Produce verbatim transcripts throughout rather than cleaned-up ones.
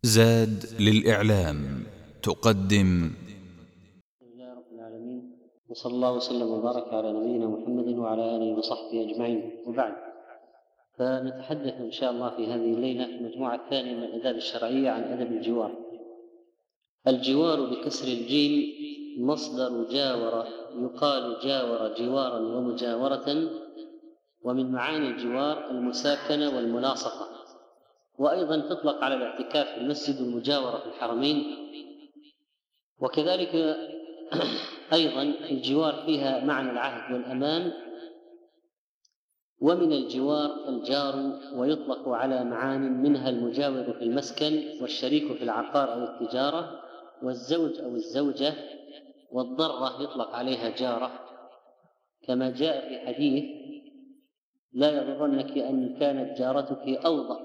زاد للإعلام تقدم. بسم الله رب العالمين، وصلى الله وسلم وبارك على نبينا محمد وعلى آله وصحبه أجمعين، وبعد. فنتحدث إن شاء الله في هذه الليلة في المجموعة الثانية من الآداب الشرعية عن أدب الجوار. الجوار بكسر الجيم مصدر جاور، يقال جاور جوارا ومجاورة، ومن معاني الجوار المساكنة والملاصقة، وأيضا تطلق على الاعتكاف في المسجد والمجاورة في الحرمين. وكذلك أيضا الجوار فيها معنى العهد والأمان. ومن الجوار الجار، ويطلق على معان منها المجاور في المسكن، والشريك في العقار أو التجارة، والزوج أو الزوجة، والضرة يطلق عليها جارة، كما جاء في حديث: لا يغرنك أن كانت جارتك أوضح.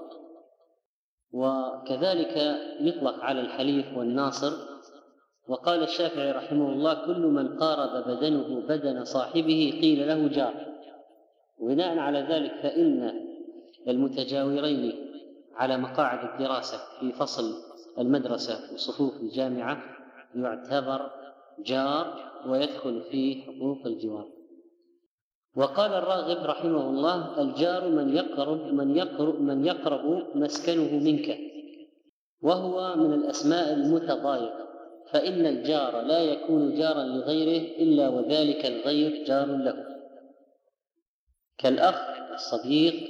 وكذلك يطلق على الحليف والناصر. وقال الشافعي رحمه الله: كل من قارب بدنه بدن صاحبه قيل له جار. وبناء على ذلك فإن المتجاورين على مقاعد الدراسة في فصل المدرسة وصفوف الجامعة يعتبر جار ويدخل في حقوق الجوار. وقال الراغب رحمه الله: الجار من يقرب من يقرب من يقرب مسكنه منك، وهو من الأسماء المتضايقة، فإن الجار لا يكون جارا لغيره إلا وذلك الغير جار له، كالأخ الصديق.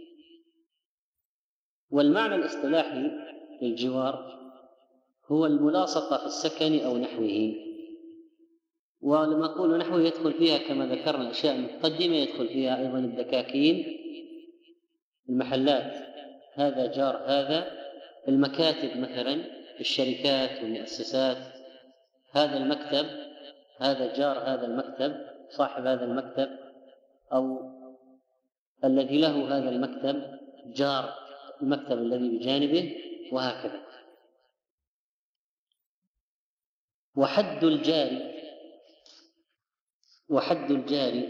والمعنى الاصطلاحي للجوار هو الملاصقة في السكن أو نحوه. ولما أقول نحوه يدخل فيها كما ذكرنا الأشياء المقدمة، يدخل فيها أيضا الدكاكين، المحلات هذا جار هذا، المكاتب مثلا في الشركات والمؤسسات هذا المكتب هذا جار هذا المكتب، صاحب هذا المكتب أو الذي له هذا المكتب جار المكتب الذي بجانبه، وهكذا. وحد الجار وحد الجار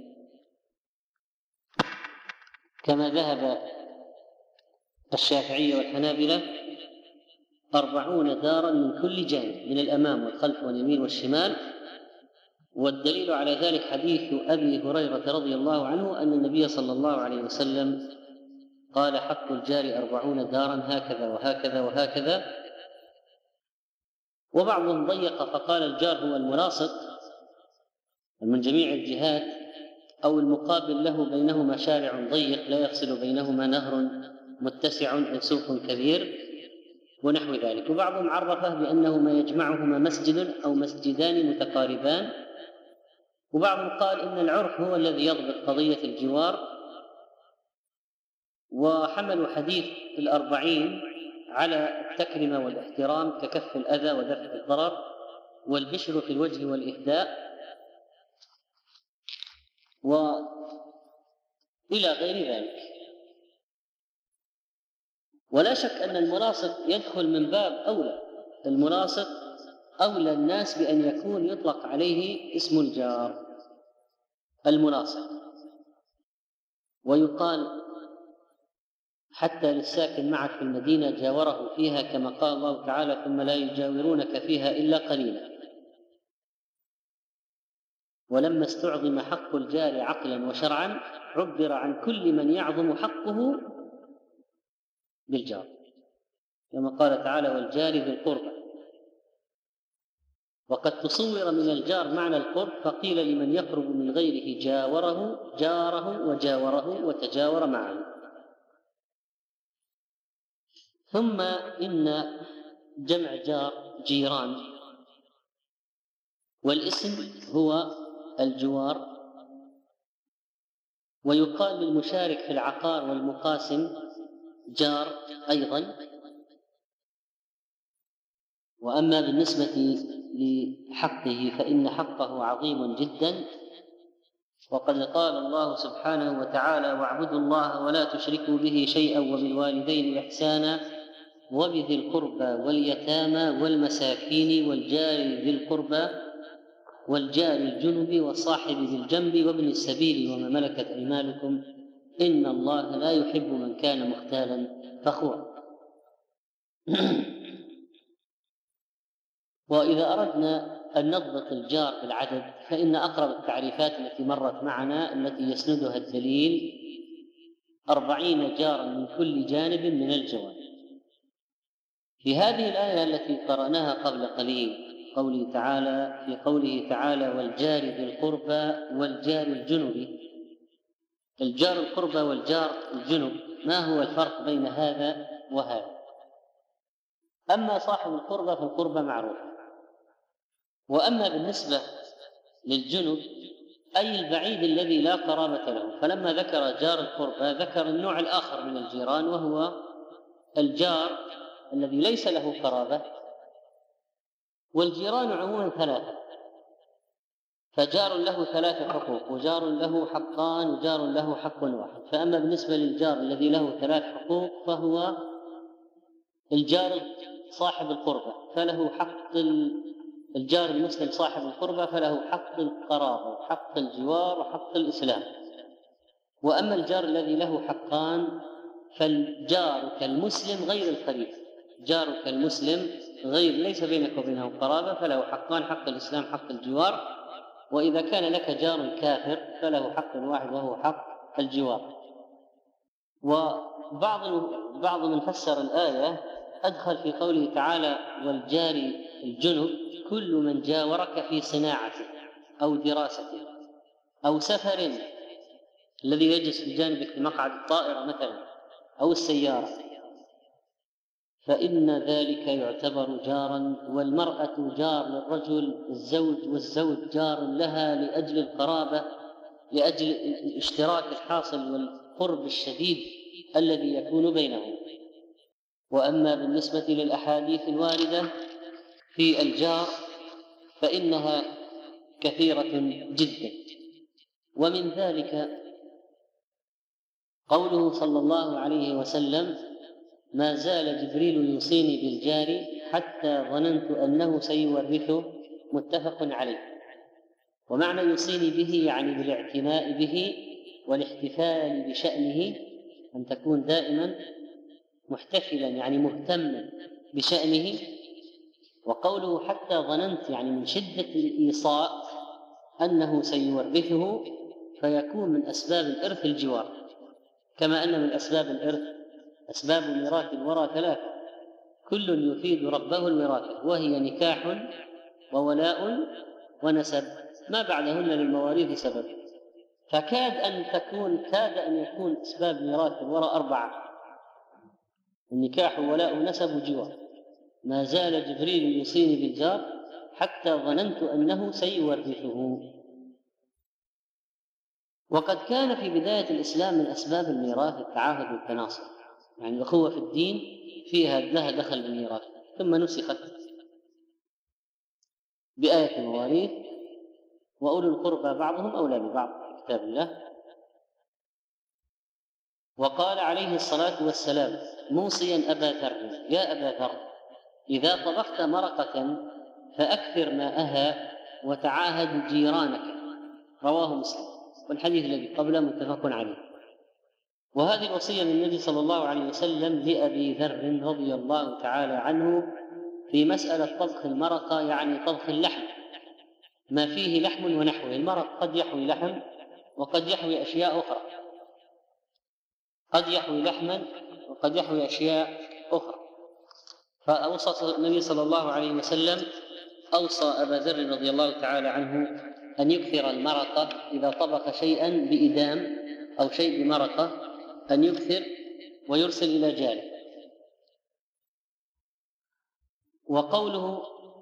كما ذهب الشافعية والحنابلة أربعون دارا من كل جانب، من الأمام والخلف واليمين والشمال. والدليل على ذلك حديث أبي هريرة رضي الله عنه أن النبي صلى الله عليه وسلم قال: حق الجار أربعون دارا هكذا وهكذا وهكذا. وبعضهم ضيق فقال: الجار هو الملاصق من جميع الجهات، أو المقابل له بينهما شارع ضيق لا يفصل بينهما نهر متسع أو سوق كبير، ونحو ذلك. وبعضهم عرفه بأنه ما يجمعهما مسجد أو مسجدان متقاربان. وبعضهم قال إن العرف هو الذي يضبط قضية الجوار، وحملوا حديث الأربعين على التكرمة والاحترام ككف الأذى ودفع الضرر والبشر في الوجه والإهداء وإلى غير ذلك. ولا شك أن الملاصق يدخل من باب أولى، الملاصق أولى الناس بأن يكون يطلق عليه اسم الجار الملاصق. ويقال حتى للساكن معك في المدينة جاوره فيها، كما قال الله تعالى: ثم لا يجاورونك فيها إلا قليلا. ولما استعظم حق الجار عقلا وشرعا عبر عن كل من يعظم حقه بالجار، كما قال تعالى: والجار ذي القربى. وقد تصور من الجار معنى القرب، فقيل لمن يقرب من غيره جاوره جاره وجاوره وتجاور معه. ثم إن جمع جار جيران، والاسم هو الجوار. ويقال للمشارك في العقار والمقاسم جار أيضا. وأما بالنسبة لحقه فإن حقه عظيم جدا، وقد قال الله سبحانه وتعالى: واعبدوا الله ولا تشركوا به شيئا وبالوالدين إحسانا وبذي القربى واليتامى والمساكين والجار ذي القربى والجار الجنب والصاحب بالجنب وابن السبيل وما ملكت أيمانكم إن الله لا يحب من كان مختالا فخورا. وإذا أردنا أن نضبط الجار بالعدد فإن أقرب التعريفات التي مرت معنا التي يسندها الدليل أربعين جارا من كل جانب من الجوانب. في هذه الآية التي قرأناها قبل قليل قوله تعالى في قوله تعالى والجار ذي القربى والجار الجنب، الجار القربى والجار الجنب ما هو الفرق بين هذا وهذا؟ أما صاحب القربى فالقربى معروفة، وأما بالنسبة للجنب أي البعيد الذي لا قرابة له، فلما ذكر جار القربى ذكر النوع الآخر من الجيران وهو الجار الذي ليس له قرابة. والجيران عموما ثلاثة، فجار له ثلاث حقوق وجار له حقان وجار له حق واحد. فأما بالنسبة للجار الذي له ثلاث حقوق فهو الجار صاحب القربة فله حق الجار المسلم صاحب القربة فله حق القرابة وحق الجوار وحق الإسلام. وأما الجار الذي له حقان فالجار كالمسلم غير القريب، جارك المسلم غير ليس بينك وبينه قرابة فله حقان، حق الإسلام حق الجوار. وإذا كان لك جار كافر فله حق واحد وهو حق الجوار. وبعض بعض من فسر الآية أدخل في قوله تعالى والجار الجنب كل من جاورك في صناعته أو دراسته أو سفر، الذي يجلس بجانبك في مقعد الطائرة مثلا أو السيارة، فإن ذلك يعتبر جارا. والمرأة جار للرجل الزوج، والزوج جار لها لأجل القرابة، لأجل الاشتراك الحاصل والقرب الشديد الذي يكون بينهم. وأما بالنسبة للأحاديث الواردة في الجار فإنها كثيرة جدا، ومن ذلك قوله صلى الله عليه وسلم ما زال جبريل يوصيني بالجار حتى ظننت أنه سيورثه، متفق عليه. ومعنى يوصيني به يعني بالاعتناء به والاحتفال بشأنه، أن تكون دائما محتفلا يعني مهتما بشأنه. وقوله حتى ظننت يعني من شدة الإيصاء أنه سيورثه، فيكون من أسباب الإرث الجوار، كما أن من أسباب الإرث أسباب ميراث الورى ثلاثة كل يفيد ربه الوراثة، وهي نكاح وولاء ونسب، ما بعدهن للمواريث سبب. فكاد أن تكون كاد أن يكون أسباب ميراث الورى أربعة: النكاح وولاء ونسب وجوار. ما زال جبريل يوصيني بالجار حتى ظننت أنه سيورثه. وقد كان في بداية الإسلام من أسباب الميراث التعاهد والتناصر، يعني الأخوة في الدين فيها لها دخل بالميراث، ثم نسخت بآية المواريث وأولو القربى بعضهم أولى ببعض في كتاب الله. وقال عليه الصلاة والسلام موصيا أبا ذر يا أبا ذر إذا طبخت مرقة فأكثر ماءها وتعاهد جيرانك، رواه مسلم. والحديث الذي قبله متفق عليه. وهذه الوصية من النبي صلى الله عليه وسلم لأبي ذر رضي الله تعالى عنه في مسألة طبخ المرقة، يعني طبخ اللحم، ما فيه لحم ونحوه. المرق قد يحوي لحم وقد يحوي أشياء أخرى، قد يحوي لحما وقد يحوي أشياء أخرى. فأوصى النبي صلى الله عليه وسلم أوصى أبا ذر رضي الله تعالى عنه أن يكثر المرقة إذا طبخ شيئا بإدام أو شيء بمرقة، أن يكثر ويرسل إلى جاره. وقوله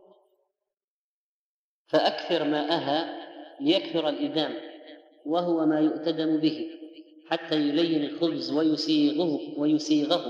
فأكثر ماءها ليكثر الإدام، وهو ما يؤتدم به حتى يلين الخبز ويسيغه ويسيغه.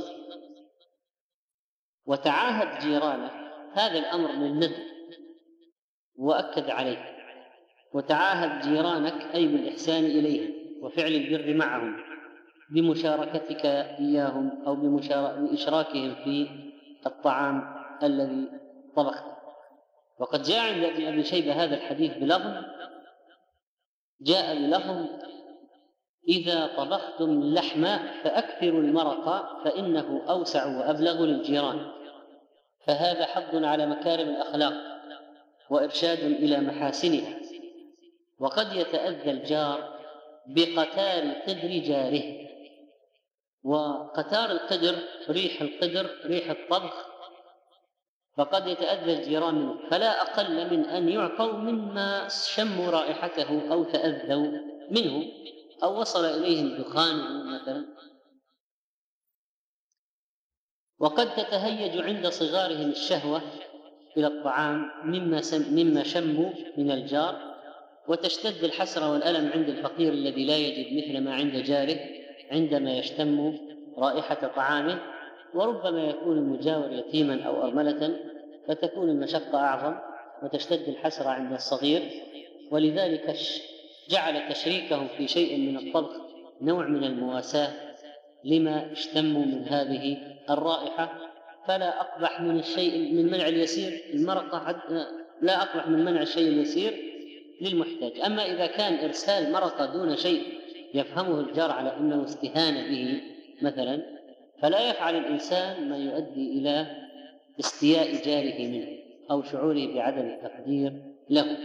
وتعاهد جيرانه هذا الأمر للندب وأكد عليه. وتعاهد جيرانك أي بالإحسان إليهم وفعل البر معهم بمشاركتك إياهم أو بإشراكهم في الطعام الذي طبخته. وقد جاء عند ابن أبي شيبة هذا الحديث بلفظ، جاء بلفظ إذا طبختم اللحم فأكثروا المرق فإنه أوسع وأبلغ للجيران. فهذا حض على مكارم الأخلاق وإرشاد إلى محاسنها. وقد يتأذى الجار بقتار قدر جاره، وقتار القدر ريح القدر ريح الطبخ، فقد يتأذى الجيران منه، فلا أقل من أن يعفوا مما شموا رائحته أو تأذوا منه أو وصل إليهم دخانه مثلا. وقد تتهيج عند صغارهم الشهوة إلى الطعام مما, مما شموا من الجار، وتشتد الحسرة والألم عند الفقير الذي لا يجد مثل ما عند جاره عندما يشتم رائحة طعامه. وربما يكون المجاور يتيما أو أرملة، فتكون المشقة أعظم وتشتد الحسرة عند الصغير، ولذلك جعل تشريكهم في شيء من الطبخ نوع من المواساة لما اشتموا من هذه الرائحة. فلا أقبح من الشيء من منع اليسير المرقة، لا أقبح من منع الشيء اليسير للمحتاج. أما إذا كان إرسال مرقة دون شيء يفهمه الجار على أنه استهانة به مثلا، فلا يفعل الإنسان ما يؤدي إلى استياء جاره منه أو شعوره بعدم التقدير له.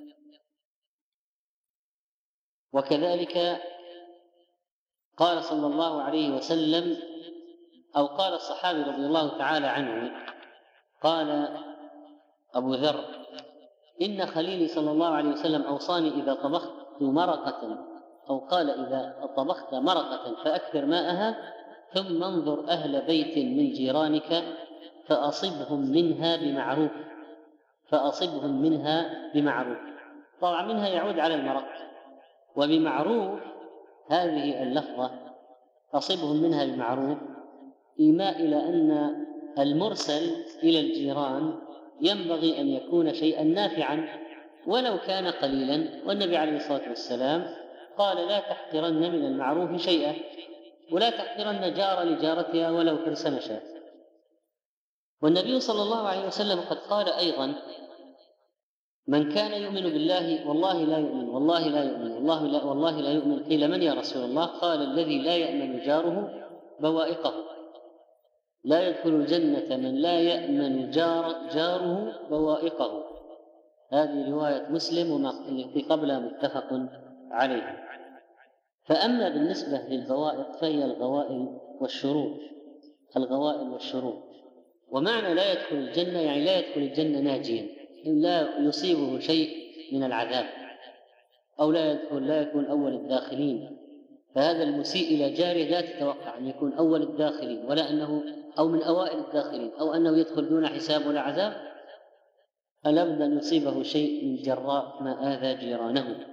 وكذلك قال صلى الله عليه وسلم، أو قال الصحابي رضي الله تعالى عنه، قال أبو ذر: إن خليلي صلى الله عليه وسلم أوصاني إذا طبخت مرقة، أو قال إذا طبخت مرقة فأكثر ماءها، ثم انظر أهل بيت من جيرانك فأصبهم منها بمعروف فأصبهم منها بمعروف. طبعا منها يعود على المرق، وبمعروف هذه اللفظة أصبهم منها بمعروف إيماء إلى أن المرسل إلى الجيران ينبغي أن يكون شيئا نافعا ولو كان قليلا. والنبي عليه الصلاة والسلام قال: لا تحقرن من المعروف شيئا، ولا تحقرن جار لجارتها ولو حرص نشاء. والنبي صلى الله عليه وسلم قد قال أيضا: من كان يؤمن بالله والله لا يؤمن والله لا يؤمن والله لا, والله لا يؤمن. قيل: من يا رسول الله؟ قال: الذي لا يأمن جاره بوائقه. لا يدخل الجنة من لا يأمن جار جاره بوائقه. هذه رواية مسلم، وما التي قبلها متفق عليه. فأما بالنسبة للبوائق فهي الغوائل والشرور الغوائل والشرور ومعنى لا يدخل الجنة يعني لا يدخل الجنة ناجيا، لا يصيبه شيء من العذاب، أو لا يدخل لا يكون أول الداخلين. فهذا المسيء إلى جاره لا تتوقع أن يكون أول الداخلين، ولا أنه أو من أوائل الداخلين، أو أنه يدخل دون حساب ولا عذاب. فلا بد أن يصيبه شيء من جراء ما آذى جيرانه.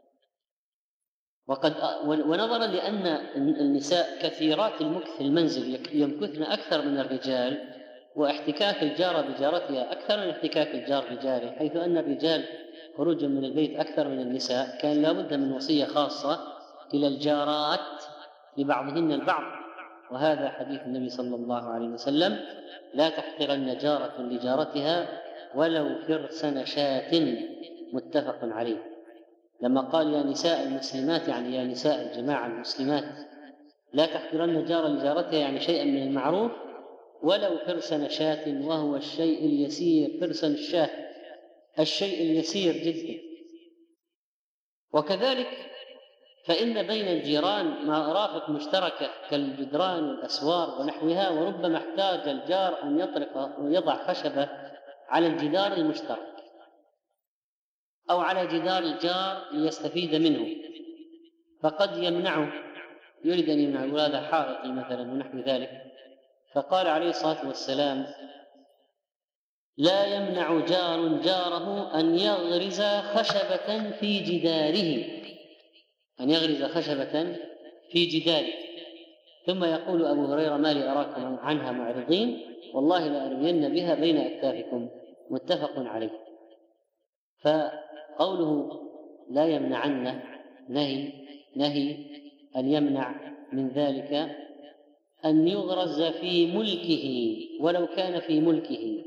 وقد ونظرا لأن النساء كثيرات المكث في المنزل يمكثن أكثر من الرجال، واحتكاك الجارة بجارتها أكثر من احتكاك الجار بجاره، حيث أن الرجال خروجا من البيت أكثر من النساء، كان لا بد من وصية خاصة إلى الجارات لبعضهن البعض. وهذا حديث النبي صلى الله عليه وسلم: لا تحقرن جارة لجارتها ولو فرس نشاة، متفق عليه. لما قال: يا نساء المسلمات، يعني يا نساء الجماعة المسلمات، لا تحقرن جارة لجارتها يعني شيئا من المعروف ولو فرس نشاة، وهو الشيء اليسير. فرس الشاة الشيء اليسير جدا. وكذلك فإن بين الجيران مرافق مشتركة كالجدران والأسوار ونحوها، وربما احتاج الجار أن يطرق ويضع خشبة على الجدار المشترك أو على جدار الجار ليستفيد منه، فقد يمنعه، يريد أن يمنعه، هذا حائطي مثلا ونحو ذلك. فقال عليه الصلاة والسلام: لا يمنع جار جاره أن يغرز خشبة في جداره أن يغرز خشبة في جداره ثم يقول أبو هريرة: ما لي أراكم عنها معرضين، والله لأرمين بها بين أكتافكم، متفق عليه. فقوله لا يمنعن نهي نهي أن يمنع من ذلك أن يغرز في ملكه ولو كان في ملكه.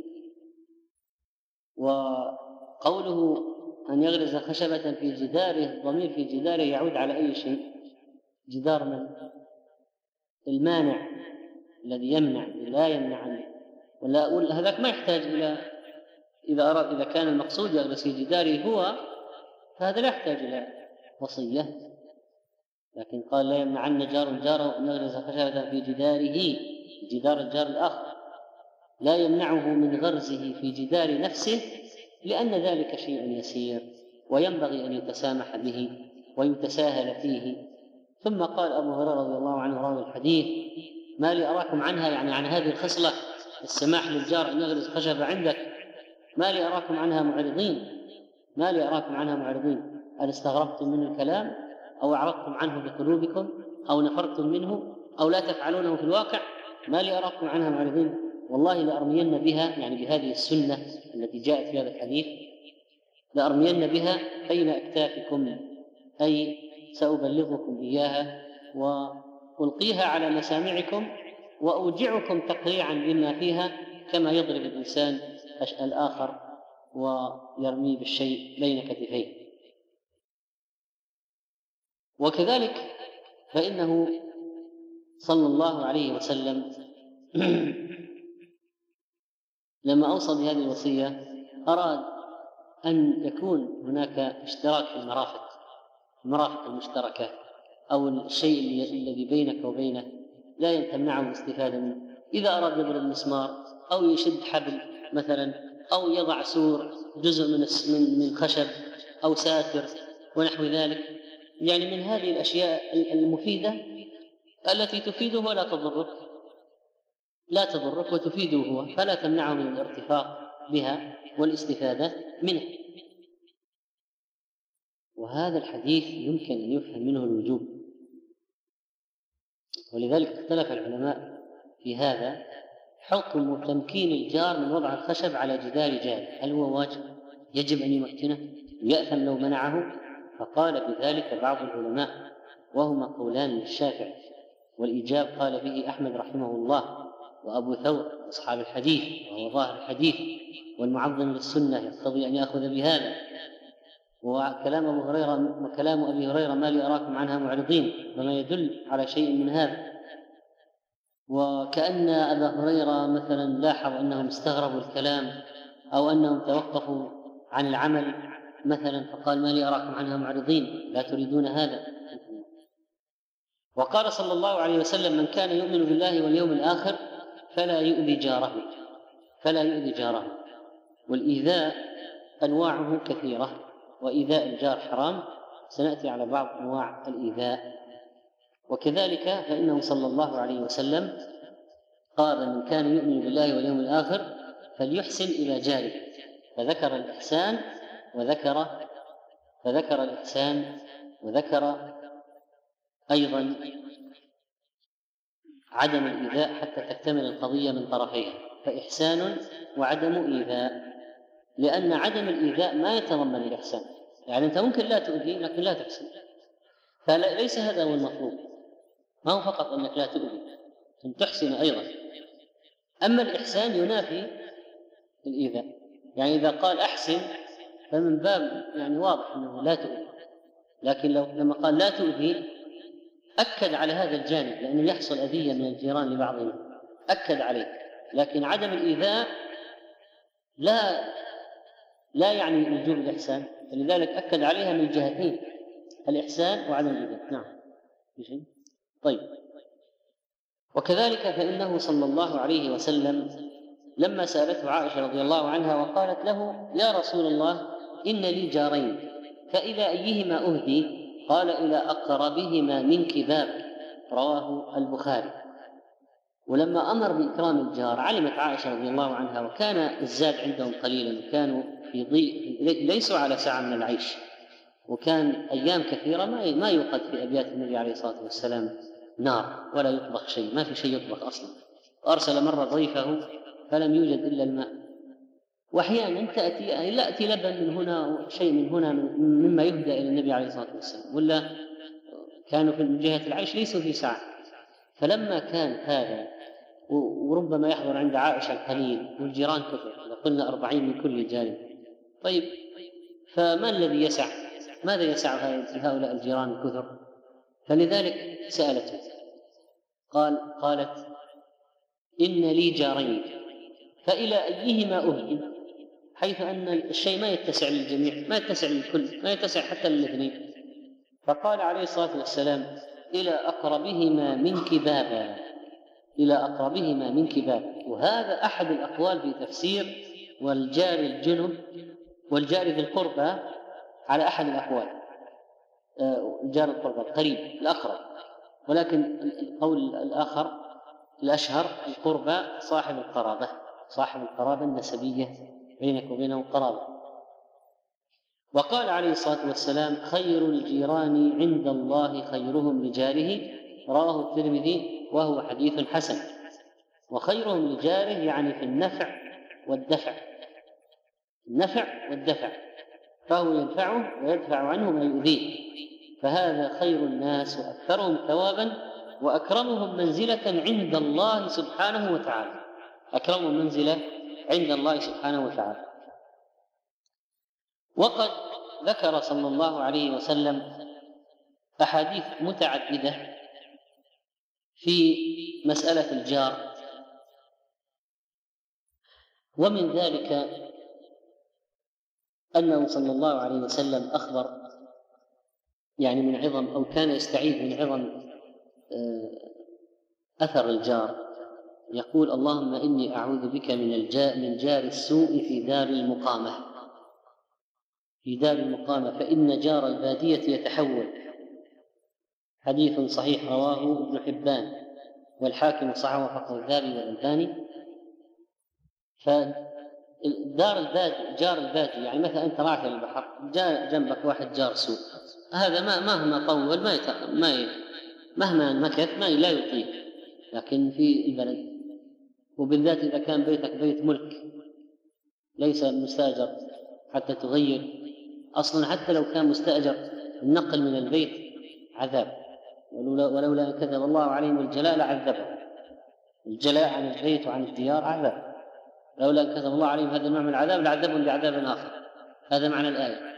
وقوله أن يغرز خشبة في جداره، الضمير في جداره يعود على أي شيء؟ جدار من؟ المانع الذي يمنع، لا يمنع عنه. ولا أقول هذاك ما يحتاج إلى إذا أراد إذا كان المقصود يغرس في جداره هو فهذا لا يحتاج إلى وصية، لكن قال لا يمنعن جار جاره أن يغرس خشبة في جداره، جدار الجار الآخر، لا يمنعه من غرزه في جدار نفسه، لأن ذلك شيء يسير وينبغي أن يتسامح به ويتساهل فيه. ثم قال أبو هريرة رضي الله عنه راوي الحديث: ما لي أراكم عنها، يعني عن هذه الخصلة السماح للجار أن يغرس خشبة عندك، ما لي أراكم عنها معرضين، ما لي أراكم عنها معرضين، هل استغربتم من الكلام أو أعرضتم عنه بقلوبكم أو نفرتم منه أو لا تفعلونه في الواقع؟ ما لي أراكم عنها معرضين، والله لأرمين بها، يعني بهذه السنة التي جاءت في هذا الحديث، لأرمين بها بين أكتافكم، أي سأبلغكم إياها وألقيها على مسامعكم وأوجعكم تقريعا بما فيها، كما يضرب الإنسان الآخر ويرميه بالشيء بين كتفيه. وكذلك فإنه صلى الله عليه وسلم لما أوصى بهذه الوصية أراد أن يكون هناك اشتراك في المرافق، المرافق المشتركة أو الشيء الذي بينك وبينه لا تمنعه الاستفادة منه. إذا أراد يضرب مسمار أو يشد حبل مثلا أو يضع سور جزء من من خشب أو ساتر ونحو ذلك، يعني من هذه الأشياء المفيدة التي تفيده ولا تضرك، لا تضرك وتفيده هو، فلا تمنعه من الارتفاق بها والاستفادة منه. وهذا الحديث يمكن أن يفهم منه الوجوب، ولذلك اختلف العلماء في هذا، حكم تمكين الجار من وضع الخشب على جدار جاره، هل هو واجب يجب أن يمكنه ويأثم لو منعه؟ فقال بذلك بعض العلماء، وهما قولان للشافعي، والإجاب قال به أحمد رحمه الله وأبو ثور أصحاب الحديث، وهو ظاهر الحديث، والمعظم للسنة يقتضي أن يأخذ بهذا. وكلام أبو هريرة وكلام أبي هريرة ما لي أراكم عنها معرضين، وما يدل على شيء من هذا. وكأن أبا هريرة مثلا لاحظ أنهم استغربوا الكلام أو أنهم توقفوا عن العمل مثلا، فقال ما لي أراكم عنها معرضين، لا تريدون هذا. وقال صلى الله عليه وسلم: من كان يؤمن بالله واليوم الآخر فلا يؤذي جاره، فلا يؤذي جاره. والإيذاء أنواعه كثيرة، وإيذاء الجار حرام، سنأتي على بعض أنواع الإيذاء. وكذلك فإنه صلى الله عليه وسلم قال: من كان يؤمن بالله واليوم الآخر فليحسن إلى جاره، فذكر الإحسان وذكر فذكر الإحسان وذكر أيضا عدم الإيذاء حتى تكتمل القضية من طرفيها، فإحسان وعدم إيذاء، لأن عدم الإيذاء ما يتضمن الإحسان، يعني أنت ممكن لا تؤذي لكن لا تحسن، فليس هذا هو المطلوب، ما هو فقط أنك لا تؤذي، أن تحسن أيضا. أما الإحسان ينافي الإيذاء، يعني إذا قال أحسن فمن باب يعني واضح أنه لا تؤذي، لكن لو لما قال لا تؤذي أكد على هذا الجانب، لأنه يحصل أذية من الجيران لبعضهم، أكد عليه. لكن عدم الإيذاء لا لا يعني وجوب الإحسان، فلذلك أكد عليها من جهتين، الإحسان وعدم الإيذاء. نعم. طيب. وكذلك فإنه صلى الله عليه وسلم لما سألته عائشة رضي الله عنها وقالت له: يا رسول الله إن لي جارين، فإلى أيهما أهدي؟ قال: إلى أقربهما منك باب، رواه البخاري. ولما أمر بإكرام الجار علمت عائشة رضي الله عنها، وكان الزاد عندهم قليلا، وكانوا في ضيق، ليسوا على سعة من العيش، وكان أيام كثيرة ما يوقد في أبيات النبي عليه الصلاة والسلام نار ولا يطبخ شيء، ما في شيء يطبخ أصلا. أرسل مرة ضيفه فلم يوجد إلا الماء، وأحيانا تأتي لا أتي لبن من هنا شيء من هنا مما يهدى إلى النبي عليه الصلاة والسلام، ولا كانوا من جهة العيش ليسوا في سعة. فلما كان هذا وربما يحضر عند عائشة القليل والجيران كثر، إذا قلنا أربعين من كل جانب، طيب فما الذي يسع؟ ماذا يسع هؤلاء الجيران الكثر؟ فلذلك سألته، قال قالت: إن لي جارين فإلى أيهما أهدي؟ حيث أن الشيء ما يتسع للجميع، ما يتسع للكل، ما يتسع حتى للاثنين. فقال عليه الصلاة والسلام: إلى أقربهما منك بابا، إلى أقربهما منك بابا. وهذا أحد الأقوال في تفسير والجار الجنب والجار ذي القربى على أحد الأقوال، الجار القربى القريب الأقرب، ولكن القول الآخر الأشهر القربى صاحب القرابة، صاحب القرابة النسبية بينك وبينه قرابة. وقال عليه الصلاة والسلام: خير الجيران عند الله خيرهم لجاره، رواه الترمذي وهو حديث حسن. وخيرهم لجاره يعني في النفع والدفع، النفع والدفع، فهو ينفعه ويدفع عنه ما يؤذيه، فهذا خير الناس وأكثرهم ثوابا وأكرمهم منزلة عند الله سبحانه وتعالى، أكرمهم منزلة عند الله سبحانه وتعالى. وقد ذكر صلى الله عليه وسلم أحاديث متعددة في مسألة الجار، ومن ذلك أنه صلى الله عليه وسلم أخبر يعني من عظم أو كان يستعيذ من عظم أثر الجار، يقول: اللهم إني أعوذ بك من الجار من جار السوء في دار المقامة، في دار المقامة فإن جار البادية يتحول. حديث صحيح رواه ابن حبان والحاكم صححه وفقه الذهبي والألباني. فدار البادي جار البادي يعني مثلا أنت رايح للبحر جاء جنبك واحد جار سوء، هذا ما مهما طول ما يت... ما ي... مهما مكث ما لا يطيق. لكن في البلد وبالذات إذا كان بيتك بيت ملك ليس مستأجر حتى تغير، أصلا حتى لو كان مستأجر النقل من البيت عذاب، ولولا, ولولا أن كتب الله عليهم الجلاء لعذبه. الجلاء عن البيت وعن الديار عذاب، لولا أن كتب الله عليهم هذا النوع من العذاب لعذبهم بعذاب آخر. هذا معنى الآية.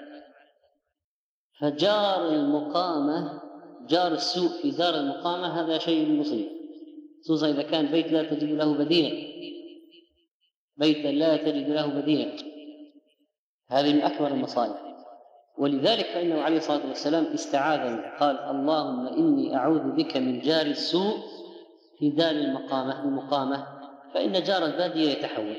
فجار المقامة جار السوء في دار المقامة هذا شيء مصيب، خصوصا إذا كان بيت لا تجد له بديلا، بيت لا تجد له بديلا، هذه من أكبر المصائب. ولذلك فإنه عليه الصلاة والسلام استعاذ قال: اللهم إني أعوذ بك من جار السوء في دار المقامة المقامة فإن جار البادية يتحول.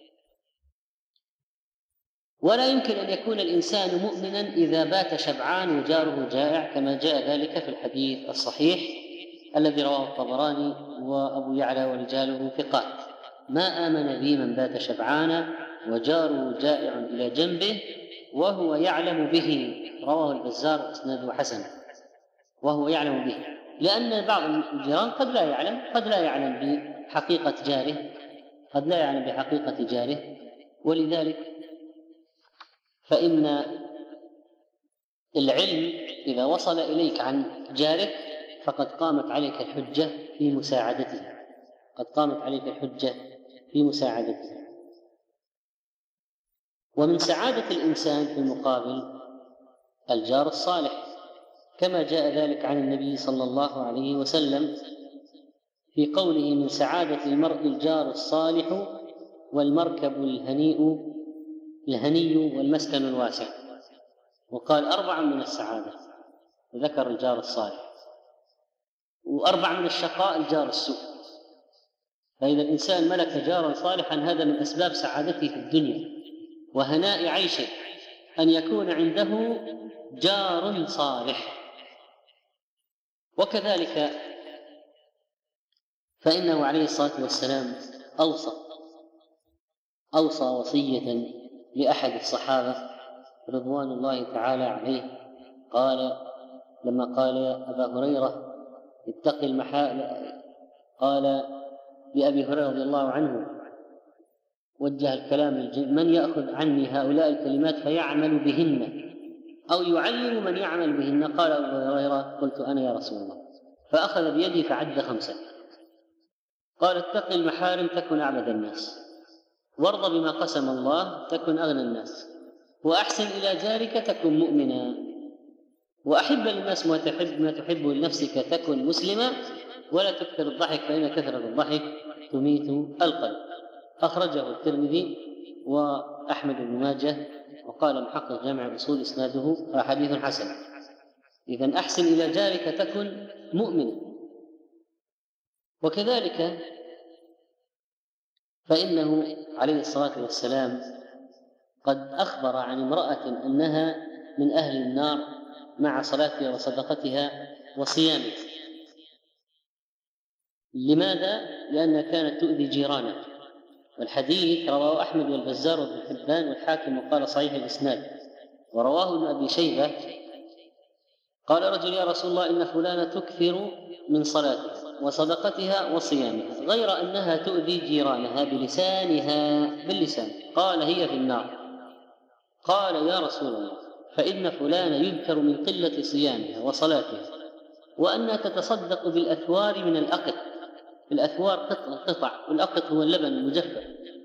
ولا يمكن أن يكون الإنسان مؤمنا إذا بات شبعان وجاره جائع، كما جاء ذلك في الحديث الصحيح الذي رواه الطبراني وأبو يعلى ورجاله ثقات: ما آمن بي من بات شبعان وجاره جائع إلى جنبه وهو يعلم به، رواه البزار وإسناده حسن. وهو يعلم به، لأن بعض الجيران قد لا يعلم قد لا يعلم بحقيقة جاره قد لا يعلم بحقيقة جاره ولذلك فإن العلم إذا وصل إليك عن جارك فقد قامت عليك الحجة في مساعدته قد قامت عليك الحجة في مساعدته. ومن سعادة الإنسان في المقابل الجار الصالح، كما جاء ذلك عن النبي صلى الله عليه وسلم في قوله: من سعادة المرء الجار الصالح والمركب الهنيء الهني والمسكن الواسع. وقال: أربع من السعادة، وذكر الجار الصالح. وأربع من الشقاء الجار السوء. فإذا الإنسان ملك جارا صالحا هذا من أسباب سعادته في الدنيا وهناء عيشه أن يكون عنده جار صالح. وكذلك فإنه عليه الصلاة والسلام أوصى أوصى وصية لأحد الصحابة رضوان الله تعالى عليه، قال لما قال يا أبا هريرة اتق المحال، قال لأبي هريرة رضي الله عنه وجه الكلام للجن: من يأخذ عني هؤلاء الكلمات فيعمل بهن أو يعلم من يعمل بهن؟ قال أبو هريرة: قلت أنا يا رسول الله. فأخذ بيدي فعد خمسة، قال: اتق المحارم تكن أعبد الناس، وارض بما قسم الله تكن أغنى الناس، وأحسن إلى جارك تكن مؤمنا، وأحب للناس ما تحب ما تحب لنفسك تكن مسلما، ولا تكثر الضحك فإن كثرة الضحك تميت القلب. أخرجه الترمذي وأحمد بن ماجه، وقال محقق جامع الأصول إسناده حديث حسن. إذن أحسن إلى جارك تكن مؤمنا. وكذلك فإنه عليه الصلاة والسلام قد أخبر عن امرأة أنها من أهل النار مع صلاتها وصدقتها وصيامها. لماذا؟ لأنها كانت تؤذي جيرانها. والحديث رواه أحمد والبزار وابن حبان والحاكم وقال صحيح الإسناد. ورواه ابن أبي شيبة قال رجل: يا رسول الله، إن فلانة تكثر من صلاتها وصدقتها وصيامها، غير أنها تؤذي جيرانها بلسانها باللسان. قال: هي في النار. قال: يا رسول الله، فإن فلانة يذكر من قلة صيامها وصلاتها، وأنها تتصدق بالأثوار من الأقط. الأثوار قطع قطع والأقط هو اللبن المجفف،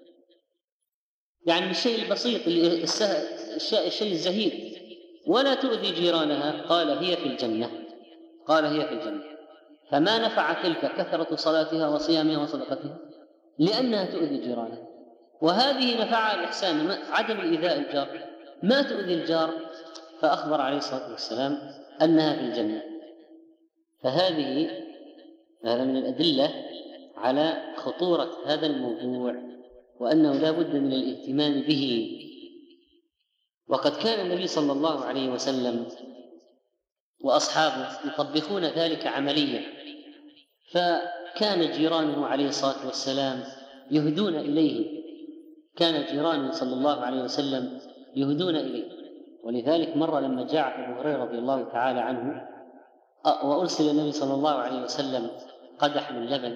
يعني الشيء البسيط، الشيء الزهيد، ولا تؤذي جيرانها. قال: هي في الجنة. قال: هي في الجنة. فما نفع تلك كثرة صلاتها وصيامها وصدقتها، لأنها تؤذي جيرانها. وهذه نفعها الإحسان، عدم الإيذاء الجار، ما تؤذي الجار. فأخبر عليه الصلاة والسلام أنها في الجنة. فهذه هذا من الأدلة على خطورة هذا الموضوع، وأنه لا بد من الاهتمام به. وقد كان النبي صلى الله عليه وسلم وأصحابه يطبقون ذلك عمليا، فكان جيرانه عليه الصلاة والسلام يهدون إليه، كان جيرانه صلى الله عليه وسلم يهدون إليه. ولذلك مرة لما جاء أبو هريرة رضي الله تعالى عنه وأرسل النبي صلى الله عليه وسلم قدح من لبن،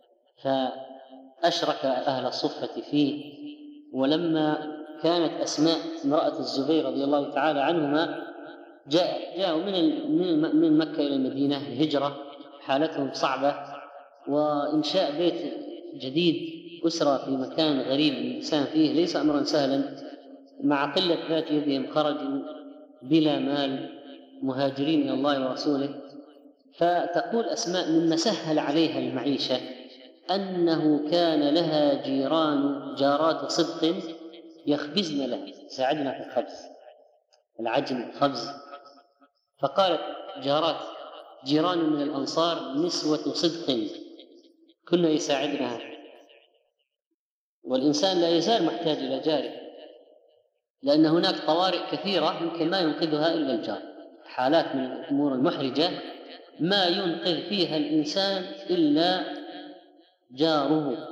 فأشرك أهل الصفة فيه. ولما كانت أسماء امرأة الزبير رضي الله تعالى عنهما جاء جاءوا من من مكة إلى المدينة هجرة، حالتهم صعبة، وإنشاء بيت جديد أسرة في مكان غريب الإنسان فيه ليس أمرا سهلا. مع قلة ذات يدهم خرجوا بلا مال مهاجرين إلى الله ورسوله. فتقول أسماء مما سهل عليها المعيشة أنه كان لها جيران جارات صدق يخبزن لها، ساعدنا في الخبز، العجن، الخبز. فقالت جارات جيران من الأنصار نسوة صدق كنا يساعدنها. والإنسان لا يزال محتاج إلى جاره، لأن هناك طوارئ كثيرة يمكن ما ينقذها إلا الجار، حالات من الأمور المحرجة ما ينقذ فيها الإنسان إلا جاره.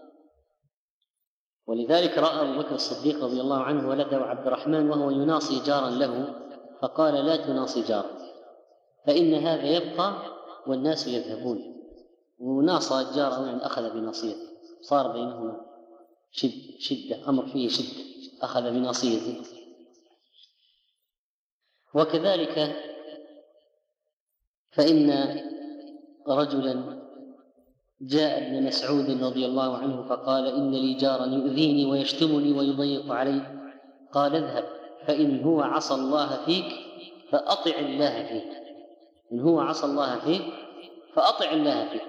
ولذلك رأى أبو بكر الصديق رضي الله عنه ولده عبد الرحمن وهو يناصي جارا له، فقال: لا تناصي جارا، فإن هذا يبقى والناس يذهبون. وناصى الجار، يعني أخذ بناصيته، صار بينهما شد شدة، أمر فيه شدة، أخذ بناصيته. وكذلك فإن رجلا جاء ابن مسعود رضي الله عنه فقال: إن لي جارا يؤذيني ويشتمني ويضيق علي. قال: اذهب، فإن هو عصى الله فيك فأطع الله فيه. إن هو عصى الله فيك فأطع الله فيه.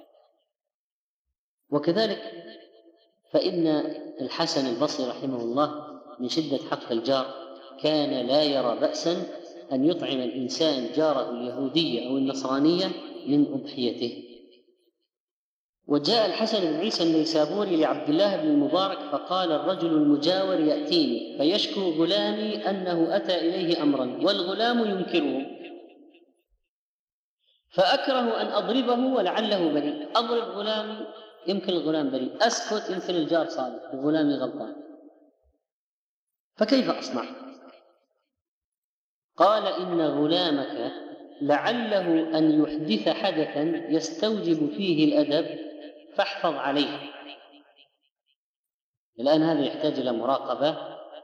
وكذلك فإن الحسن البصري رحمه الله من شدة حق الجار كان لا يرى بأسا أن يطعم الإنسان جاره اليهودية أو النصرانية من أضحيته. وجاء الحسن بن عيسى النيسابوري لعبد الله بن المبارك فقال: الرجل المجاور يأتيني فيشكو غلامي أنه أتى إليه أمرا والغلام ينكره، فأكره أن أضربه ولعله بريء. أضرب غلامي يمكن الغلام بريء، أسكت يمكن الجار صادق وغلامي غلطان، فكيف أصنع؟ قال: إن غلامك لعله أن يحدث حدثا يستوجب فيه الأدب فاحفظ عليه. الآن هذا يحتاج إلى مراقبة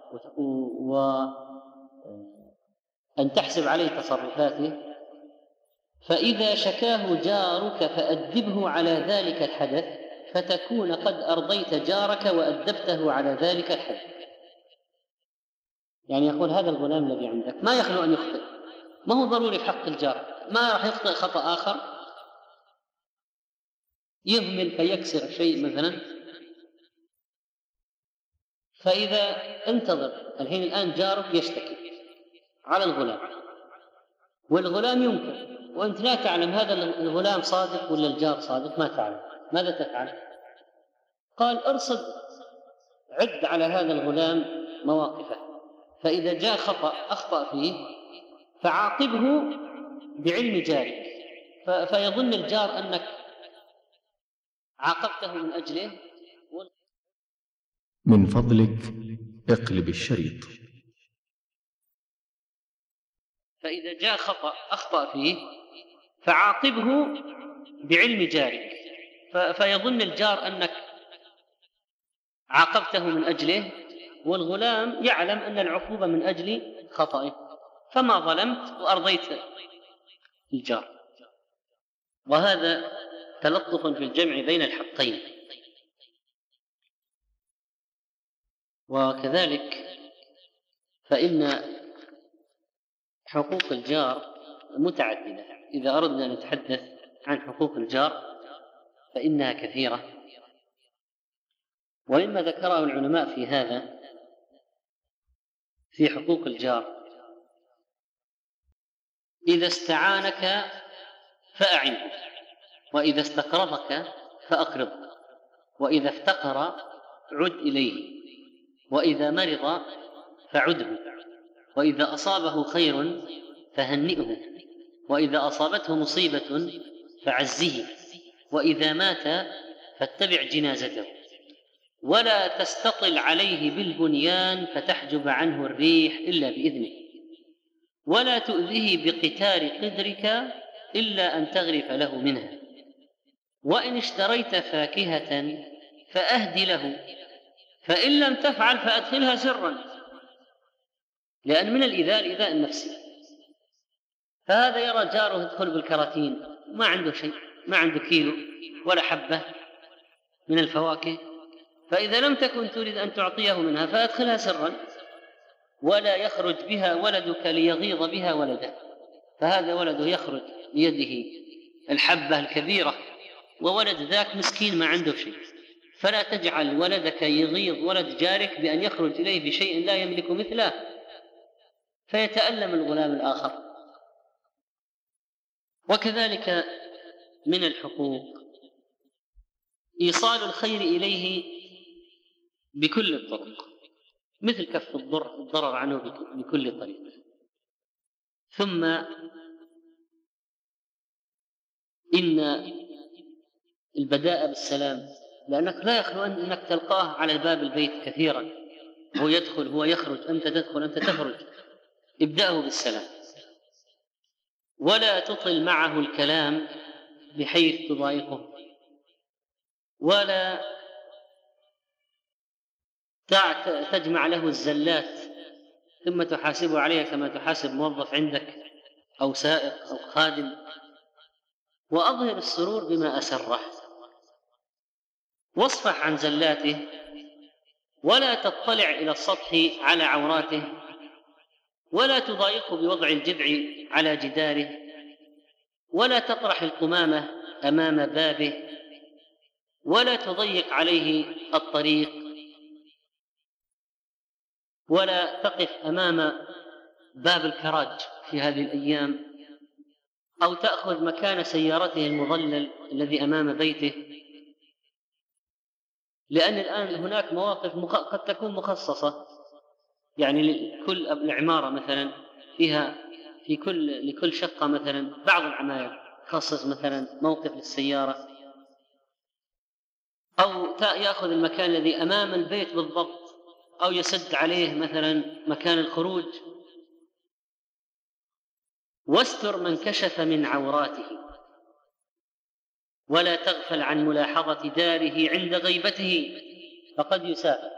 وأن تحسب عليه تصرفاته. فإذا شكاه جارك فأدبه على ذلك الحدث فتكون قد أرضيت جارك وأدبته على ذلك الحدث. يعني يقول هذا الغلام الذي عندك ما يخلو أن يخطئ، ما هو ضروري في حق الجار، ما راح يخطئ خطأ آخر، يهمل فيكسر شيء مثلا، فإذا انتظر الحين الآن جارك يشتكي على الغلام، والغلام ينكر وأنت لا تعلم هذا الغلام صادق ولا الجار صادق، ما تعلم، ماذا تفعل؟ قال ارصد، عد على هذا الغلام مواقفه، فإذا جاء خطأ أخطأ فيه فعاقبه بعلم جارك، فيظن الجار أنك عاقبته من أجله. من فضلك اقلب الشريط. فإذا جاء خطأ أخطأ فيه فعاقبه بعلم جارك، فيظن الجار أنك عاقبته من أجله، والغلام يعلم أن العقوبة من أجل خطأه، فما ظلمت وأرضيت الجار. وهذا تلطف في الجمع بين الحقين. وكذلك فإن حقوق الجار متعددة، إذا أردنا أن نتحدث عن حقوق الجار فإنها كثيرة. ومما ذكره العلماء في هذا في حقوق الجار: إذا استعانك فأعنه، وإذا استقرضك فأقرضه، وإذا افتقر عد إليه، وإذا مرض فعده، وإذا أصابه خير فهنئه، وإذا أصابته مصيبة فعزه، وإذا مات فاتبع جنازته، ولا تستطل عليه بالبنيان فتحجب عنه الريح إلا بإذنه، ولا تؤذيه بقتار قدرك إلا أن تغرف له منها، وإن اشتريت فاكهة فأهد له، فإن لم تفعل فأدخلها سرا، لأن من الإيذاء الإيذاء النفسي. فهذا يرى جاره يدخل بالكراتين، ما عنده شيء، ما عنده كيلو ولا حبة من الفواكه، فإذا لم تكن تريد أن تعطيه منها فأدخلها سرا، ولا يخرج بها ولدك ليغيظ بها ولده، فهذا ولده يخرج بيده الحبة الكبيرة، وولد ذاك مسكين ما عنده شيء، فلا تجعل ولدك يغيظ ولد جارك بأن يخرج إليه بشيء لا يملك مثله فيتألم الغلام الآخر. وكذلك من الحقوق إيصال الخير إليه بكل الطرق، مثل كف الضرر عنه بكل طريق. ثم إن البداء بالسلام، لأنك لا يخلو أنك تلقاه على باب البيت كثيرا، هو يدخل هو يخرج، أنت تدخل أنت تخرج، ابدأه بالسلام، ولا تطل معه الكلام بحيث تضايقه، ولا تجمع له الزلات ثم تحاسبه عليها كما تحاسب موظف عندك أو سائق أو خادم. وأظهر السرور بما أسره، واصفح عن زلاته، ولا تطلع إلى السطح على عوراته، ولا تضايقه بوضع الجذع على جداره، ولا تطرح القمامة أمام بابه، ولا تضيق عليه الطريق، ولا تقف أمام باب الكراج في هذه الأيام، أو تأخذ مكان سيارته المظلل الذي أمام بيته، لأن الآن هناك مواقف قد تكون مخصصة، يعني لكل العمارة مثلا فيها في كل لكل شقة مثلا بعض العماير خصص مثلا موقف للسيارة، أو يأخذ المكان الذي أمام البيت بالضبط، أو يسد عليه مثلا مكان الخروج. واستر من كشف من عوراته، ولا تغفل عن ملاحظة داره عند غيبته، فقد يسافر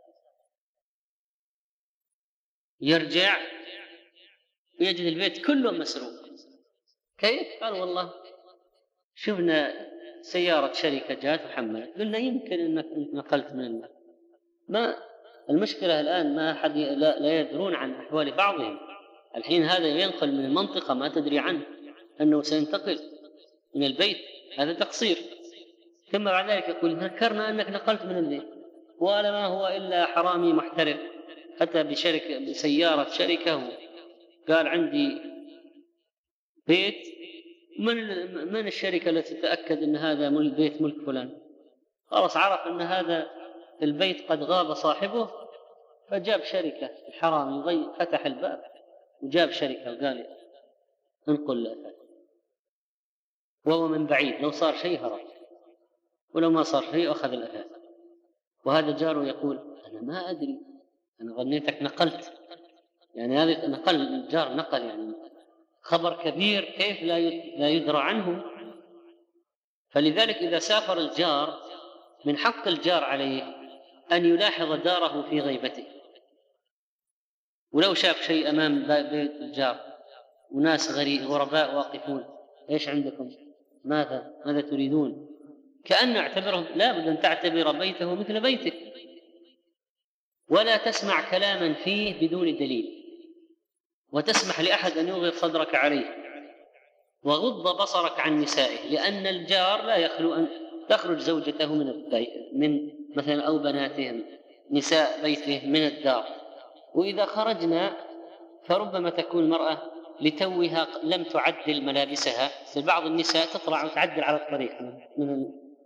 يرجع ويجد البيت كله مسروق. كيف؟ قال والله شفنا سيارة شركة جات وحملت، قلنا يمكن أنك نقلت من الناس. ما المشكلة الآن ما أحد لا, لا يدرون عن أحوال بعضهم. الحين هذا ينقل من المنطقة ما تدري عنه أنه سينتقل من البيت، هذا تقصير. ثم بعد ذلك يقول ذكرنا أنك نقلت من البيت، ولا ما هو إلا حرامي محترف، أتى بشركة بسيارة شركة، قال عندي بيت من من الشركة التي تتأكد أن هذا مل بيت ملك فلان، خلاص عرف أن هذا البيت قد غاب صاحبه، فجاب شركة الحرامي فتح الباب وجاب شركة وقال انقل له، وهو من بعيد لو صار شيء هرب، ولو ما صار شيء أخذ الأثاث. وهذا جاره يقول أنا ما أدري، أنا ظنيتك نقلت، يعني هذا نقل الجار نقل يعني خبر كبير كيف لا يدرى عنه. فلذلك إذا سافر الجار من حق الجار عليه أن يلاحظ داره في غيبته، ولو شاف شيء أمام بيت الجار وناس غريب غرباء واقفون، إيش عندكم؟ ماذا ماذا تريدون؟ كأن اعتبرهم، لا بد أن تعتبر بيته مثل بيتك، ولا تسمع كلاما فيه بدون دليل، وتسمح لأحد أن يغض صدرك عليه، وغض بصرك عن نسائه، لأن الجار لا يخلو أن تخرج زوجته من البيت من مثلا أو بناتهم نساء بيته من الدار، وإذا خرجنا فربما تكون المرأة لتوها لم تعدل ملابسها، بعض النساء تطلع وتعدل على الطريق من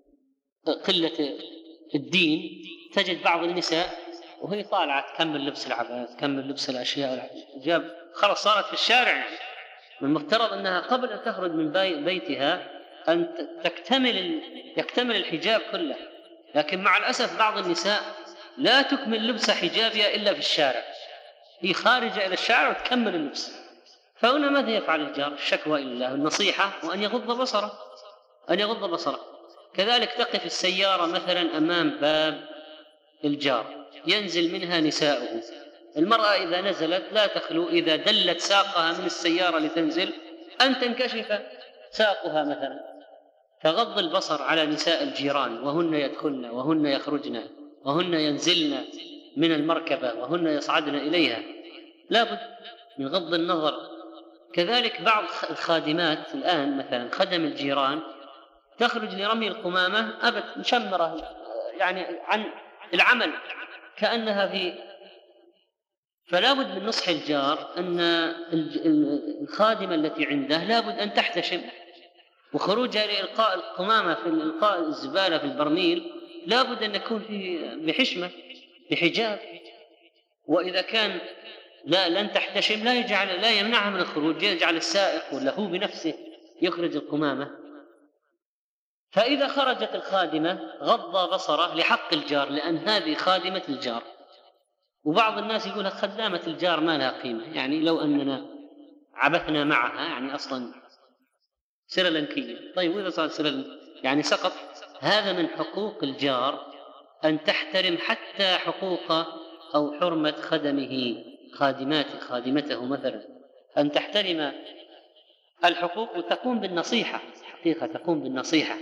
قلة الدين، تجد بعض النساء وهي طالعة تكمل لبس العباءة تكمل لبس الأشياء جاب خلاص صارت في الشارع. يعني من المفترض أنها قبل أن تخرج من بيتها أن تكتمل يكتمل الحجاب كله، لكن مع الأسف بعض النساء لا تكمل لبس حجابها إلا في الشارع، هي خارجة إلى الشارع وتكمل اللبس. فهنا ماذا يفعل الجار؟ الشكوى إلى الله، النصيحة، وأن يغض بصره أن يغض بصره. كذلك تقف السيارة مثلا أمام باب الجار ينزل منها نساؤه، المرأة إذا نزلت لا تخلو إذا دلت ساقها من السيارة لتنزل أن تنكشف ساقها مثلا، فغض البصر على نساء الجيران وهن يدخلن وهن يخرجن وهن ينزلن من المركبة وهن يصعدن إليها، لا بد من غض النظر. كذلك بعض الخادمات الآن مثلا خدم الجيران تخرج لرمي القمامة أبد مشمرة يعني عن العمل كأنها في، فلا بد من نصح الجار أن الخادمة التي عنده لا بد أن تحتشم، وخروجها لإلقاء القمامة في إلقاء الزبالة في البرميل لا بد أن يكون فيه بحشمة بحجاب، وإذا كان لا لن تحتشم لا يجعل لا يمنعها من الخروج، يجعل السائق ولا هو بنفسه يخرج القمامة. فإذا خرجت الخادمة غض بصره لحق الجار، لأن هذه خادمة الجار. وبعض الناس يقول خدامة الجار ما لها قيمة، يعني لو أننا عبثنا معها يعني أصلا سرلنكية، طيب وإذا صار سرل يعني سقط. هذا من حقوق الجار أن تحترم حتى حقوق أو حرمة خدمه خادمات خادمته مثلا، أن تحترم الحقوق وتقوم بالنصيحة، حقيقة تقوم بالنصيحة،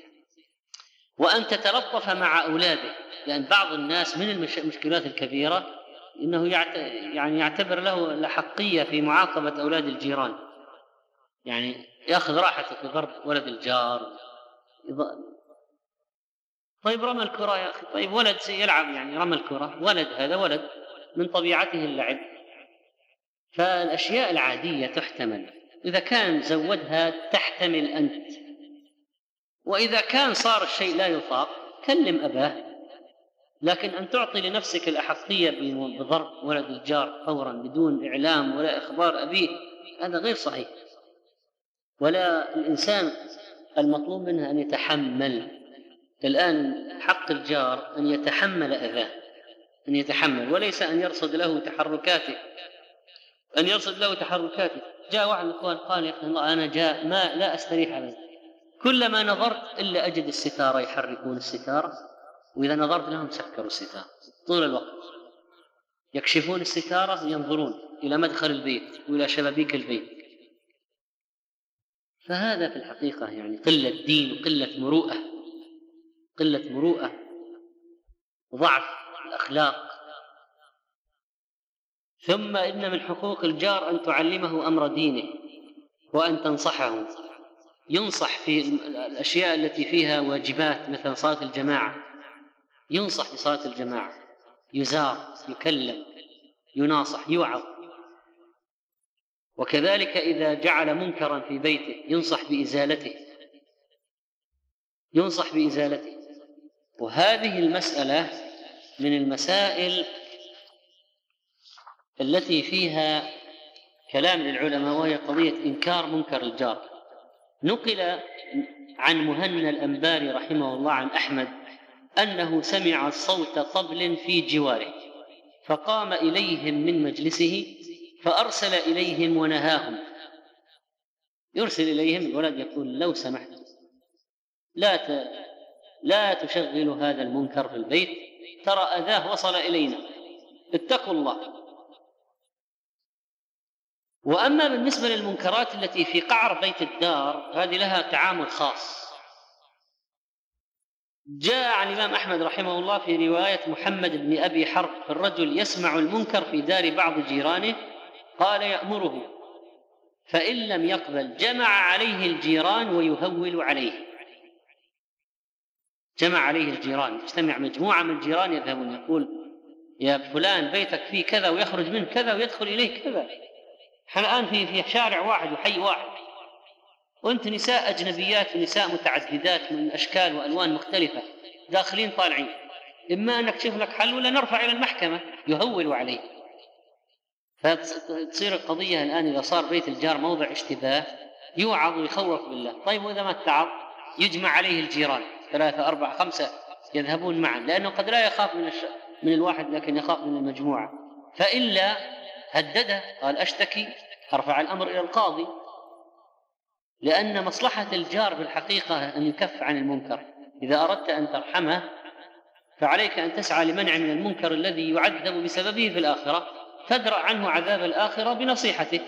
وأن تتلطف مع أولاده، لأن بعض الناس من المشكلات الكبيرة إنه يعني يعتبر له الحقية في معاقبة أولاد الجيران، يعني يأخذ راحته في ضرب ولد الجار. طيب رمى الكرة يا أخي، طيب ولد يلعب يعني رمى الكرة، ولد هذا ولد من طبيعته اللعب. فالأشياء العادية تحتمل، إذا كان زودها تحتمل أنت، وإذا كان صار الشيء لا يطاق كلم أباه، لكن أن تعطي لنفسك الأحقية بضرب ولد الجار فورا بدون إعلام ولا إخبار أبيه هذا غير صحيح. ولا الإنسان المطلوب منه أن يتحمل، الآن حق الجار أن يتحمل أذاه، أن يتحمل وليس أن يرصد له تحركاته، أن يرصد له تحركاته. جاء واحد من الإخوان قال يا أخي الله أنا جاء ما لا أستريح عليه، كلما نظرت إلا أجد الستارة يحركون الستارة، وإذا نظرت لهم سكروا الستارة طول الوقت، يكشفون الستارة ينظرون إلى مدخل البيت وإلى شبابيك البيت. فهذا في الحقيقة يعني قلة دين وقلة مروءة، قلة مروءة وضعف الأخلاق. ثم إن من حقوق الجار أن تعلمه أمر دينه وأن تنصحه، ينصح في الأشياء التي فيها واجبات مثل صلاة الجماعة، ينصح بصلاة الجماعة، يزار، يكلم، يناصح، يوعظ. وكذلك إذا جعل منكرا في بيته ينصح بإزالته ينصح بإزالته وهذه المسألة من المسائل التي فيها كلام للعلماء، وهي قضية إنكار منكر الجار. نقل عن مهنا الأنباري رحمه الله عن أحمد أنه سمع صوت طبل في جواره، فقام إليهم من مجلسه فأرسل إليهم ونهاهم. يرسل إليهم الولد يقول: لو سمحت لا ت... لا تشغلوا هذا المنكر في البيت، ترى أذاه وصل إلينا، اتقوا الله. وأما بالنسبة للمنكرات التي في قعر بيت الدار، هذه لها تعامل خاص. جاء عن الإمام أحمد رحمه الله في رواية محمد بن أبي حرب: الرجل يسمع المنكر في دار بعض جيرانه، قال يأمره، فإن لم يقبل جمع عليه الجيران ويهول عليه. جمع عليه الجيران، يجتمع مجموعة من الجيران يذهبون، يقول: يا فلان بيتك فيه كذا ويخرج منه كذا ويدخل إليه كذا، احنا الآن في في شارع واحد وحي واحد، وانت نساء أجنبيات ونساء متعددات من أشكال وألوان مختلفة داخلين طالعين، إما أنك تشوف لك حل ولا نرفع إلى المحكمة. يهول عليه. فتصير القضية الآن إذا صار بيت الجار موضع اشتباه يوعظ ويخوف بالله. طيب وإذا ما اتعظ يجمع عليه الجيران ثلاثة أربعة خمسة يذهبون معا، لأنه قد لا يخاف من, الش... من الواحد لكن يخاف من المجموعة. فإلا هدده، قال: أشتكي، أرفع الأمر إلى القاضي. لأن مصلحة الجار في الحقيقة أن يكف عن المنكر. إذا أردت أن ترحمه فعليك أن تسعى لمنع من المنكر الذي يعذب بسببه في الآخرة، فادرأ عنه عذاب الآخرة بنصيحته.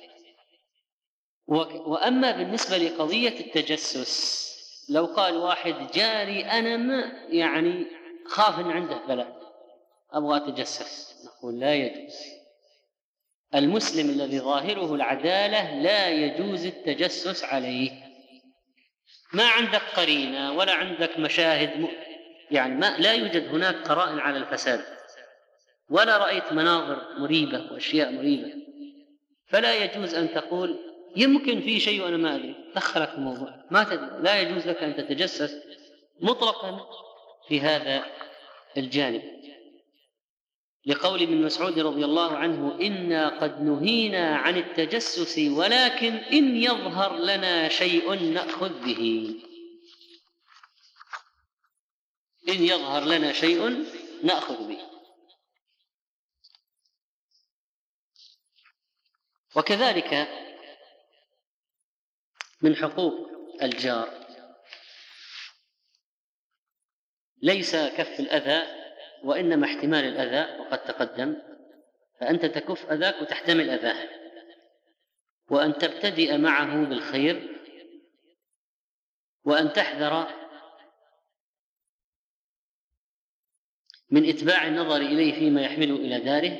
وأما بالنسبة لقضية التجسس، لو قال واحد: جاري أنا ما يعني خاف أن عنده بلاء أبغى أتجسس، نقول: لا يجوز. المسلم الذي ظاهره العدالة لا يجوز التجسس عليه. ما عندك قرينة ولا عندك مشاهد م... يعني ما لا يوجد هناك قرائن على الفساد، ولا رأيت مناظر مريبة وأشياء مريبة، فلا يجوز أن تقول يمكن في شيء وأنا ما أدري، دخلك في الموضوع، ما تدري. لا يجوز لك أن تتجسس مطلقا في هذا الجانب، لقول ابن مسعود رضي الله عنه: إنا قد نهينا عن التجسس ولكن إن يظهر لنا شيء نأخذ به. إن يظهر لنا شيء نأخذ به. وكذلك من حقوق الجار ليس كف الأذى وإنما احتمال الأذى، وقد تقدم. فأنت تكف أذاك وتحتمل أذاه، وأن تبتدئ معه بالخير، وأن تحذر من إتباع النظر إليه فيما يحمله إلى داره،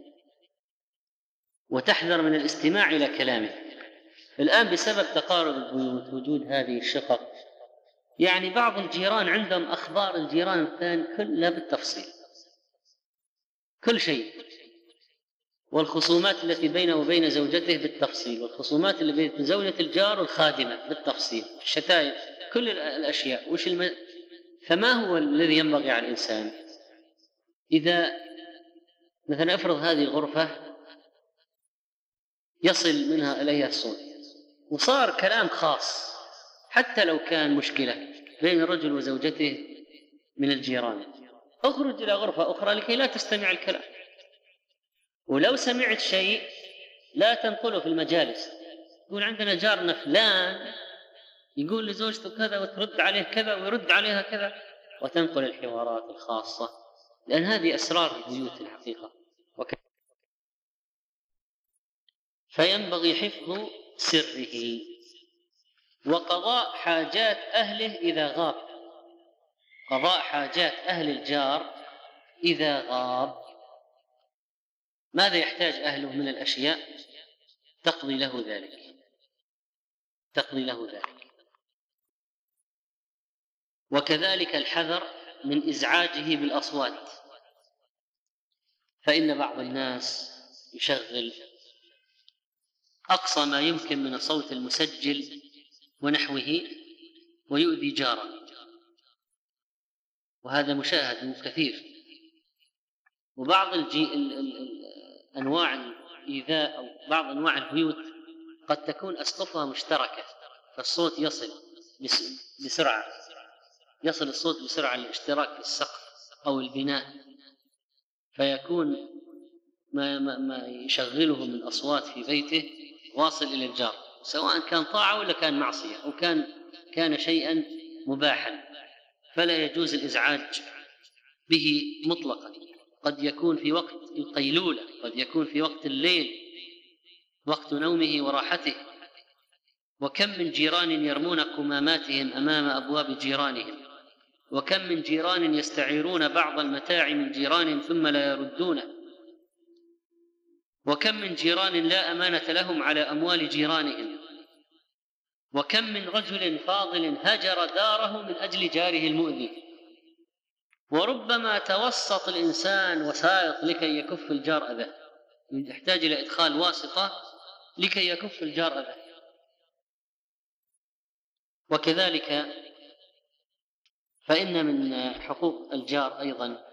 وتحذر من الاستماع إلى كلامه. الآن بسبب تقارب البيوت، وجود هذه الشقق، يعني بعض الجيران عندهم أخبار الجيران الثاني كلها بالتفصيل، كل شيء، والخصومات التي بينه وبين زوجته بالتفصيل، والخصومات اللي بين زوجة الجار والخادمة بالتفصيل، الشتائم، كل الأشياء. وش الم... فما هو الذي ينبغي على الإنسان إذا مثلا افرض هذه الغرفة يصل منها إليها الصوت وصار كلام خاص، حتى لو كان مشكلة بين الرجل وزوجته من الجيران، اخرج إلى غرفة أخرى لكي لا تستمع الكلام. ولو سمعت شيء لا تنقله في المجالس، يقول عندنا جارنا فلان يقول لزوجته كذا وترد عليه كذا ويرد عليها كذا، وتنقل الحوارات الخاصة، لأن هذه أسرار البيوت الحقيقة. وك... فينبغي حفظ سره وقضاء حاجات أهله إذا غاب، قضاء حاجات أهل الجار إذا غاب. ماذا يحتاج أهله من الأشياء؟ تقضي له ذلك، تقضي له ذلك. وكذلك الحذر من إزعاجه بالأصوات، فإن بعض الناس يشغل أقصى ما يمكن من الصوت المسجل ونحوه ويؤذي جاره، وهذا مشاهد كثير. وبعض الجي... ال... ال... ال... أنواع الإيذاء أو بعض أنواع البيوت قد تكون أسقفها مشتركة، فالصوت يصل بس... بسرعة يصل الصوت بسرعة للاشتراك في السقف أو البناء، فيكون ما, ما... ما يشغله من أصوات في بيته واصل إلى الجار، سواء كان طاعة ولا كان معصية أو كان كان شيئا مباحا، فلا يجوز الإزعاج به مطلقا. قد يكون في وقت القيلولة، قد يكون في وقت الليل، وقت نومه وراحته. وكم من جيران يرمون قماماتهم أمام أبواب جيرانهم، وكم من جيران يستعيرون بعض المتاع من جيران ثم لا يردونه، وكم من جيران لا أمانة لهم على أموال جيرانهم، وكم من رجل فاضل هجر داره من أجل جاره المؤذي. وربما توسط الإنسان وسائط لكي يكف الجار أذاه، يحتاج إلى إدخال واسطة لكي يكف الجار أذاه. وكذلك فإن من حقوق الجار أيضا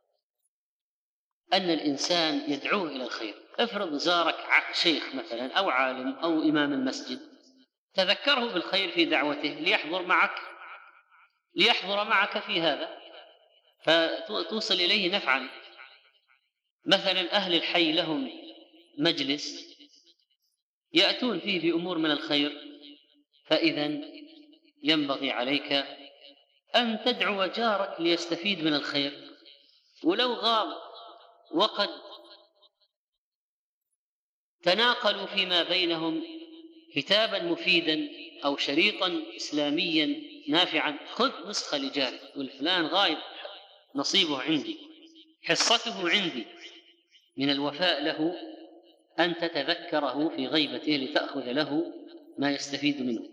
أن الإنسان يدعوه إلى الخير. افرض زارك شيخ مثلا أو عالم أو إمام المسجد، تذكره بالخير في دعوته ليحضر معك ليحضر معك في هذا، فتوصل إليه نفعا. مثلا أهل الحي لهم مجلس يأتون فيه بأمور من الخير، فإذا ينبغي عليك أن تدعو جارك ليستفيد من الخير، ولو غاب وقد تناقلوا فيما بينهم كتابا مفيدا أو شريطا إسلاميا نافعا، خذ نسخة لجارك، والفلان غايب نصيبه عندي، حصته عندي. من الوفاء له أن تتذكره في غيبته لتأخذ له ما يستفيد منه.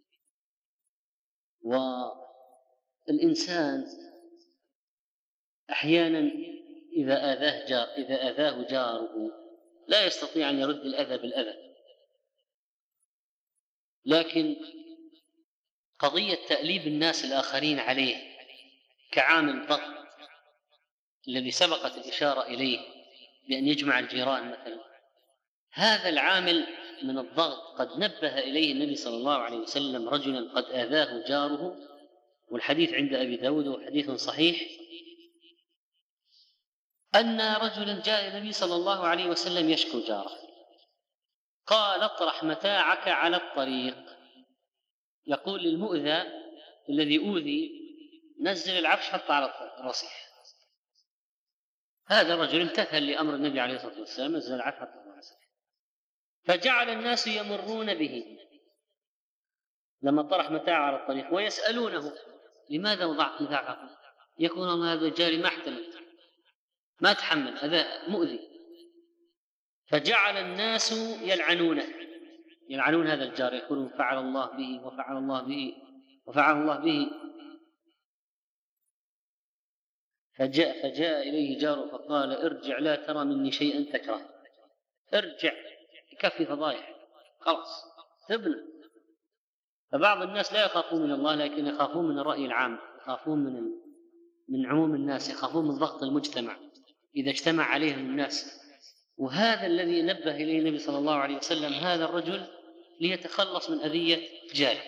والإنسان أحيانا إذا آذاه جار إذا آذاه جاره لا يستطيع أن يرد الأذى بالأذى، لكن قضية تأليب الناس الآخرين عليه كعامل ضغط الذي سبقت الإشارة إليه بأن يجمع الجيران مثلا، هذا العامل من الضغط قد نبه إليه النبي صلى الله عليه وسلم رجلا قد آذاه جاره، والحديث عند أبي داود وحديث صحيح، أن رجلا جاء النبي صلى الله عليه وسلم يشكو جاره، قال اطرح متاعك على الطريق، يقول للمؤذى الذي أوذي نزل العفش حتى على الرصيف. هذا الرجل امتثل لأمر النبي عليه الصلاة والسلام، نزل العفش حتى على الرصيف، فجعل الناس يمرون به لما طرح متاعه على الطريق ويسألونه لماذا وضعت متاعك؟ يقول هذا جاري ما احتمل ما تحمل، هذا مؤذي. فجعل الناس يلعنونه يلعنون هذا الجار، يقولون فعل الله به وفعل الله به وفعل الله به. فجاء, فجاء إليه جاره فقال ارجع لا ترى مني شيئا تكره، ارجع يكفي فضايح خلاص تبنى. فبعض الناس لا يخافون من الله لكن يخافون من الرأي العام، يخافون من من عموم الناس، يخافون من ضغط المجتمع إذا اجتمع عليهم الناس. وهذا الذي نبه إليه النبي صلى الله عليه وسلم هذا الرجل ليتخلص من أذية جاره.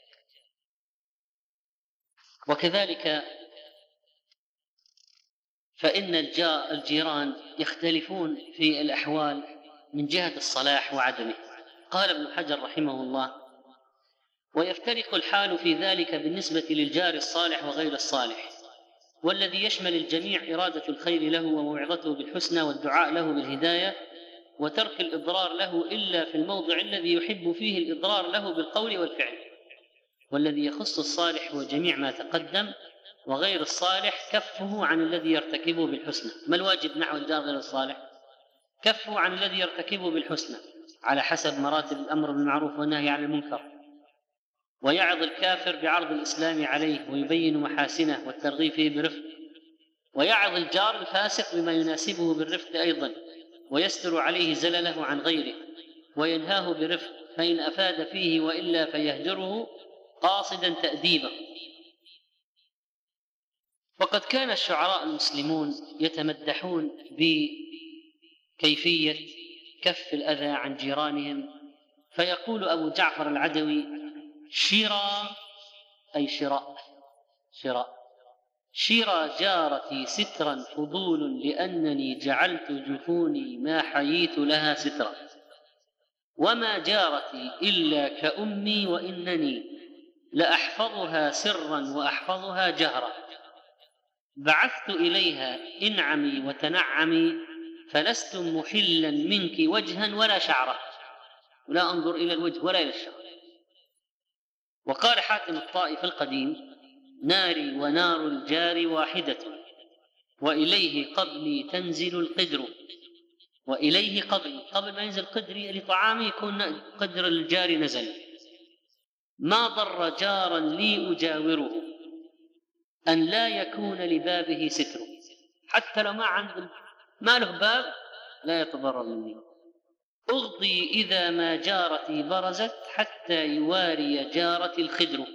وكذلك فإن الجيران يختلفون في الأحوال من جهة الصلاح وعدمه. قال ابن حجر رحمه الله ويفترق الحال في ذلك بالنسبة للجار الصالح وغير الصالح، والذي يشمل الجميع إرادة الخير له وموعظته بالحسنى والدعاء له بالهداية وترك الإضرار له إلا في الموضع الذي يحب فيه الإضرار له بالقول والفعل. والذي يخص الصالح هو جميع ما تقدم، وغير الصالح كفه عن الذي يرتكبه بالحسنى. ما الواجب نحو الجار غير الصالح؟ كفه عن الذي يرتكبه بالحسنى على حسب مراتب الأمر بالمعروف والنهي عن المنكر. ويعظ الكافر بعرض الإسلام عليه ويبين محاسنه والترغيب فيه برفق، ويعظ الجار الفاسق بما يناسبه بالرفق أيضا، ويستر عليه زلله عن غيره، وينهاه برفق، فإن أفاد فيه وإلا فيهجره قاصدا تأديبه. وقد كان الشعراء المسلمون يتمدحون بكيفية كف الأذى عن جيرانهم، فيقول أبو جعفر العدوي: شراء أي شراء شراء شرى جارتي سترا فضول، لأنني جعلت جفوني ما حييت لها سترا، وما جارتي إلا كأمي، وإنني لأحفظها سرا وأحفظها جهرا، بعثت إليها انعمي وتنعمي، فلست محلا منك وجها ولا شعرا، ولا أنظر إلى الوجه ولا إلى الشعر. وقال حاتم الطائي في القديم: ناري ونار الجار واحدة، وإليه قبلي تنزل القدر، وإليه قبل قبل ما ينزل قدري لطعامي يكون قدر الجار نزل. ما ضر جارا لي أجاوره أن لا يكون لبابه ستر، حتى لو ما عند ما له باب لا يتضرر مني. أغضي إذا ما جارتي برزت، حتى يواري جارتي الخدر.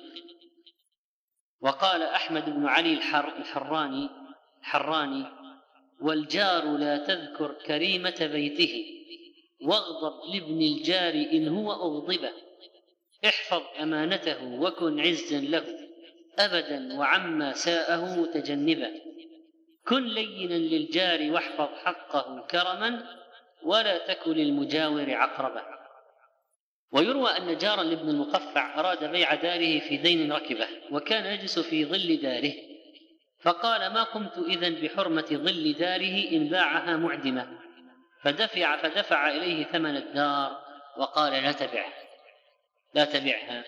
وقال أحمد بن علي الحر الحراني الحراني: والجار لا تذكر كريمة بيته، واغضب لابن الجار إن هو أغضبه، احفظ أمانته وكن عزا له، أبدا وعما ساءه متجنبا، كن لينا للجار واحفظ حقه كرما، ولا تكن للمجاور عقربا. ويروى أن جارا لابن المقفع أراد بيع داره في دين ركبه، وكان يجلس في ظل داره، فقال: ما قمت إذن بحرمة ظل داره إن باعها معدمة، فدفع, فدفع إليه ثمن الدار، وقال: لا تبعها لا تبعها.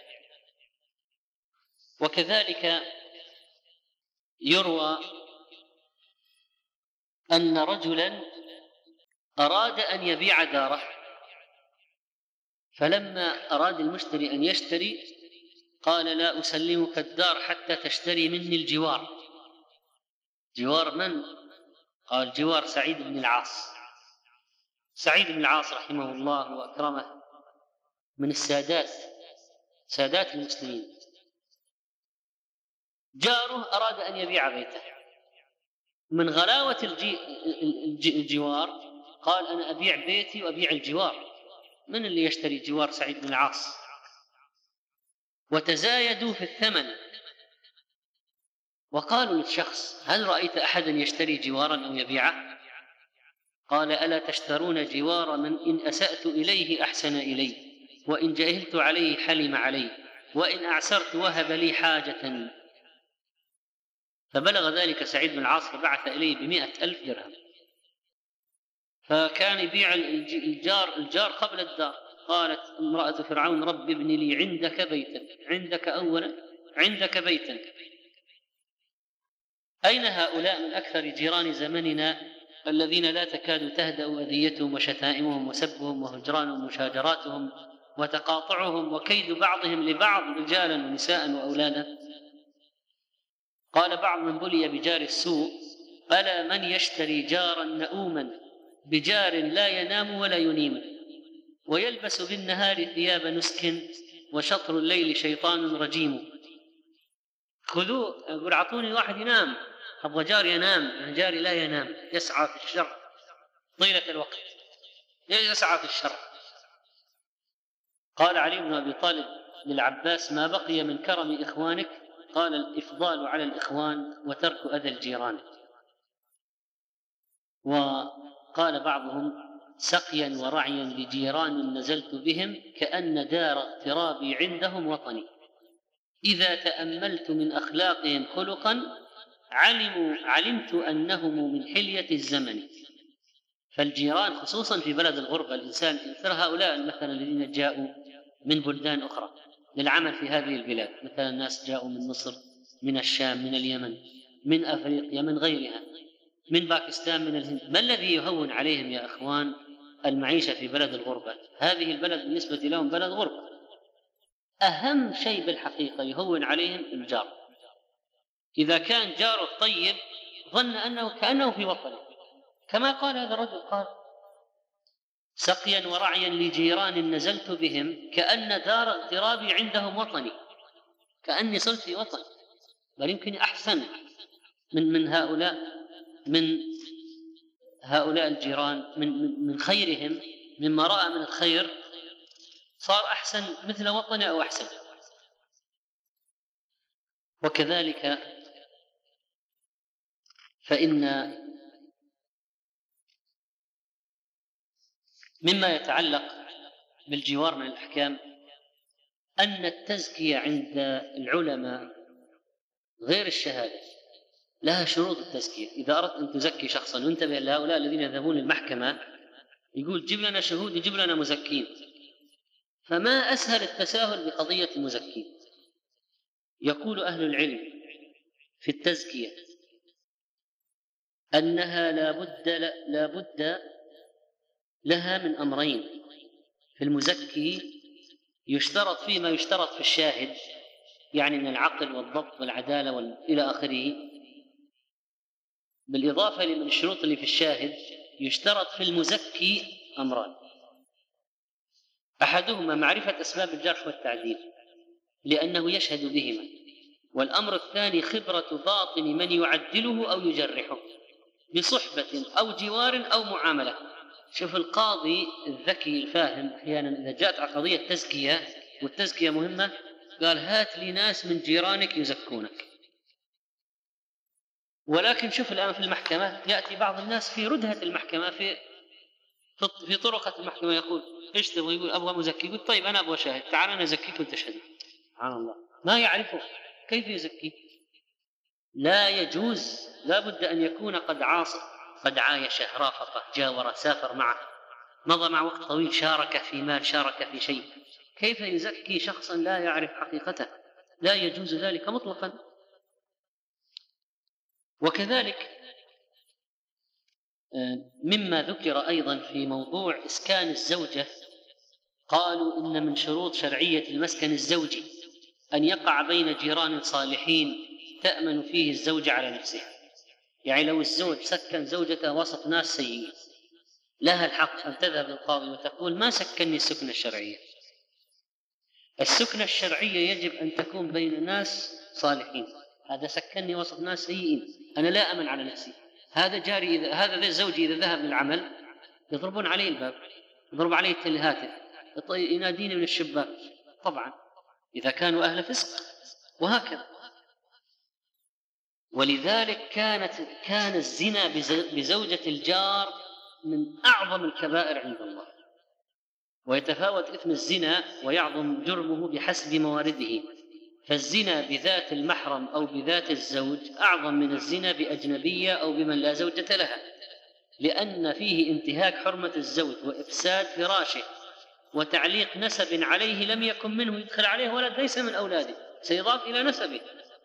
وكذلك يروى أن رجلا أراد أن يبيع داره، فلما أراد المشتري أن يشتري قال: لا أسلمك الدار حتى تشتري مني الجوار. جوار من؟ قال: جوار سعيد بن العاص. سعيد بن العاص رحمه الله وأكرمه من السادات سادات المسلمين. جاره أراد أن يبيع بيته، من غلاوة الجي الجوار قال: أنا أبيع بيتي وأبيع الجوار. من اللي يشتري جوار سعيد بن العاص؟ وتزايدوا في الثمن، وقالوا للشخص: هل رأيت أحدا يشتري جوارا أو يبيعه؟ قال: ألا تشترون جوار من إن أسأت إليه أحسن إلي، وإن جهلت عليه حلم علي، وإن أعسرت وهب لي حاجة. فبلغ ذلك سعيد بن العاص فبعث إليه بمئة ألف درهم، فكان يبيع الجار الجار قبل الدار. قالت امرأة فرعون: رب ابن لي عندك بيتا، عندك أولا عندك بيتا. أين هؤلاء من أكثر جيران زمننا الذين لا تكاد تهدأ أذيتهم وشتائمهم وسبهم وهجرانهم ومشاجراتهم وتقاطعهم وكيد بعضهم لبعض رجالا ونساء وأولادا؟ قال بعض من بلي بجار السوء: ألا من يشتري جارا نؤوما بجار لا ينام ولا ينيم، ويلبس بالنهار ثياب نسك، وشطر الليل شيطان رجيم. خذوه، يقول: أعطوني واحد ينام، أبغى جار ينام. أنا جاري لا ينام، يسعى في الشر طيلة الوقت، يسعى في الشر. قال علي بن أبي طالب للعباس: ما بقي من كرم إخوانك؟ قال: الإفضال على الإخوان وترك أذى الجيران. وقال بعضهم: سقيا ورعيا لجيران نزلت بهم، كأن دار اغترابي عندهم وطني، إذا تأملت من أخلاقهم خلقا علموا علمت أنهم من حلية الزمن. فالجيران خصوصا في بلد الغربة، الإنسان مثل هؤلاء مثلا الذين جاءوا من بلدان أخرى للعمل في هذه البلاد، مثلا الناس جاءوا من مصر، من الشام، من اليمن، من أفريقيا، من غيرها، من باكستان، من الهند. ما الذي يهون عليهم يا أخوان المعيشة في بلد الغربة؟ هذه البلد بالنسبة لهم بلد غربة. أهم شيء بالحقيقة يهون عليهم الجار. إذا كان جاره طيب ظن أنه كأنه في وطنه، كما قال هذا الرجل، قال: سقيا ورعيا لجيران نزلت بهم كأن دار اغترابي عندهم وطني، كأني صرت في وطن، بل يمكن أحسن من من هؤلاء من هؤلاء الجيران، من من خيرهم، مما رأى من الخير صار أحسن مثل وطنه أو أحسن. وكذلك فإن مما يتعلق بالجوار من الأحكام أن التزكية عند العلماء غير الشهادة لها شروط التزكية. إذا أردت أن تزكي شخصا، وانتبه لهؤلاء الذين يذهبون للمحكمة يقول: جيب لنا شهود، يجيب لنا مزكين. فما أسهل التساهل بقضية المزكين. يقول أهل العلم في التزكية أنها لا بد لا بد لها من أمرين. في المزكي يشترط فيه ما يشترط في الشاهد، يعني من العقل والضبط والعدالة إلى آخره، بالإضافة لمن الشروط اللي في الشاهد يشترط في المزكي أمران: أحدهما معرفة أسباب الجرح والتعديل لأنه يشهد بهما، والأمر الثاني خبرة باطن من يعدله أو يجرحه بصحبة أو جوار أو معاملة. شوف القاضي الذكي الفاهم أحيانا إذا جاءت على قضية تزكية والتزكية مهمة قال: هات لي ناس من جيرانك يزكونك. ولكن شوف الآن في المحكمة يأتي بعض الناس في ردهة المحكمة، في في طرقة المحكمة، يقول: إيش تبغى؟ يقول: أبغى مزكي. يقول: طيب أنا أبغى شاهد، تعال أنا أزكيك وأنت شهد. سبحان الله، ما يعرفه كيف يزكي. لا يجوز، لا بد أن يكون قد عاصر، قد عايشه، رافقه، جاوره، سافر معه، مضى مع وقت طويل، شارك في مال، شارك في شيء. كيف يزكي شخصا لا يعرف حقيقته؟ لا يجوز ذلك مطلقا. وكذلك مما ذكر أيضا في موضوع إسكان الزوجة، قالوا إن من شروط شرعية المسكن الزوجي أن يقع بين جيران صالحين تأمن فيه الزوجة على نفسها. يعني لو الزوج سكن زوجته وسط ناس سيئين لها الحق أن تذهب للقاضي وتقول: ما سكنني السكنة الشرعية. السكنة الشرعية يجب أن تكون بين ناس صالحين. هذا سكنني وسط ناس سيئين، أنا لا أمن على نفسي. هذا جاري إذا هذا زوجي إذا ذهب للعمل يضربون عليه الباب، يضرب عليه الهاتف، يناديني من الشباك، طبعا إذا كانوا أهل فسق، وهكذا. ولذلك كانت كان الزنا بزوجة الجار من أعظم الكبائر عند الله، ويتفاوت إثم الزنا ويعظم جرمه بحسب موارده. فالزنا بذات المحرم أو بذات الزوج أعظم من الزنا بأجنبية أو بمن لا زوجة لها، لأن فيه انتهاك حرمة الزوج وإفساد فراشه وتعليق نسب عليه لم يكن منه، يدخل عليه ولد ليس من أولاده، سيضاف إلى نسبه.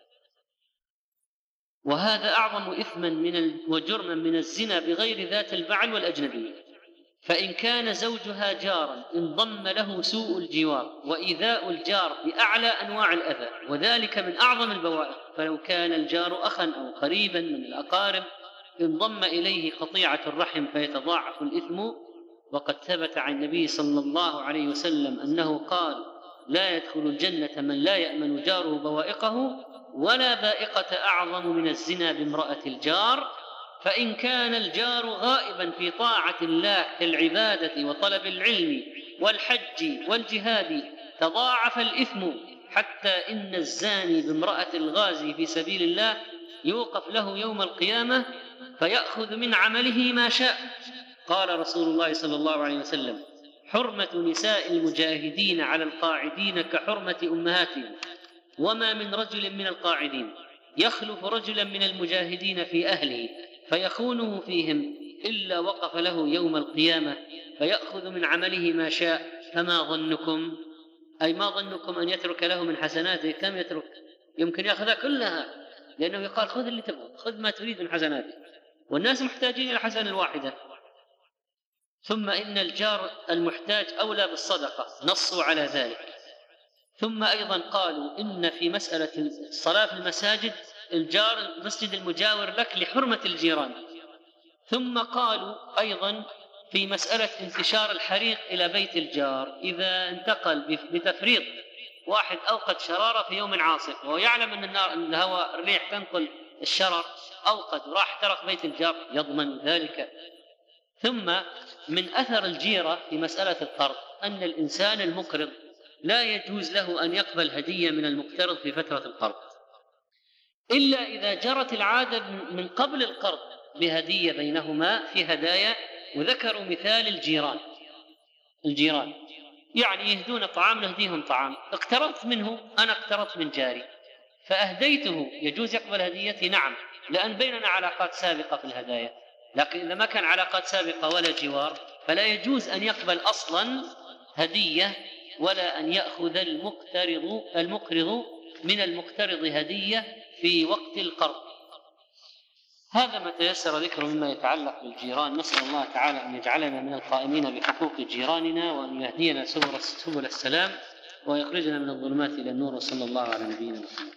وهذا أعظم إثما من وجرما من الزنا بغير ذات البعل والأجنبية. فإن كان زوجها جارا انضم له سوء الجوار وإيذاء الجار بأعلى أنواع الأذى، وذلك من أعظم البوائق. فلو كان الجار أخا أو قريبا من الأقارب انضم إليه قطيعة الرحم فيتضاعف الإثم. وقد ثبت عن النبي صلى الله عليه وسلم أنه قال: لا يدخل الجنة من لا يأمن جاره بوائقه، ولا بائقة أعظم من الزنا بامرأة الجار. فإن كان الجار غائبا في طاعة الله كالعبادة وطلب العلم والحج والجهاد تضاعف الإثم، حتى إن الزاني بامرأة الغازي في سبيل الله يوقف له يوم القيامة فيأخذ من عمله ما شاء. قال رسول الله صلى الله عليه وسلم: حرمة نساء المجاهدين على القاعدين كحرمة أمهاتهم، وما من رجل من القاعدين يخلف رجلا من المجاهدين في أهله فيخونه فيهم إلا وقف له يوم القيامة فيأخذ من عمله ما شاء. فما ظنكم، أي ما ظنكم أن يترك له من حسناته؟ كم يترك؟ يمكن يأخذها كلها، لأنه يقال: خذ اللي تبغى، خذ ما تريد من حسناته، والناس محتاجين إلى حسنة الواحدة. ثم إن الجار المحتاج أولى بالصدقة، نصوا على ذلك، ثم أيضا قالوا إن في مسألة الصلاة في المساجد الجار المسجد المجاور لك لحرمة الجيران. ثم قالوا أيضا في مسألة انتشار الحريق إلى بيت الجار، إذا انتقل بتفريط، واحد أوقد شرارة في يوم عاصف وهو يعلم أن النار أن الهواء الريح تنقل الشرر، أوقد وراح احترق بيت الجار، يضمن ذلك. ثم من أثر الجيرة في مسألة القرض أن الإنسان المقرض لا يجوز له أن يقبل هدية من المقترض في فترة القرض إلا إذا جرت العادة من قبل القرض بهدية بينهما في هدايا. وذكروا مثال الجيران الجيران يعني يهدون طعام نهديهم طعام، اقترضت منه، أنا اقترضت من جاري فأهديته، يجوز يقبل هديتي؟ نعم، لأن بيننا علاقات سابقة في الهدايا. لكن إذا ما كان علاقات سابقة ولا جوار فلا يجوز أن يقبل أصلا هدية، ولا أن يأخذ المقترض المقرض من المقترض هدية في وقت القرض. هذا ما تيسر ذكره مما يتعلق بالجيران. نسأل الله تعالى أن يجعلنا من القائمين بحقوق جيراننا، وأن يهدينا سبل السلام، ويخرجنا من الظلمات إلى النور. وصلى الله على نبينا محمد.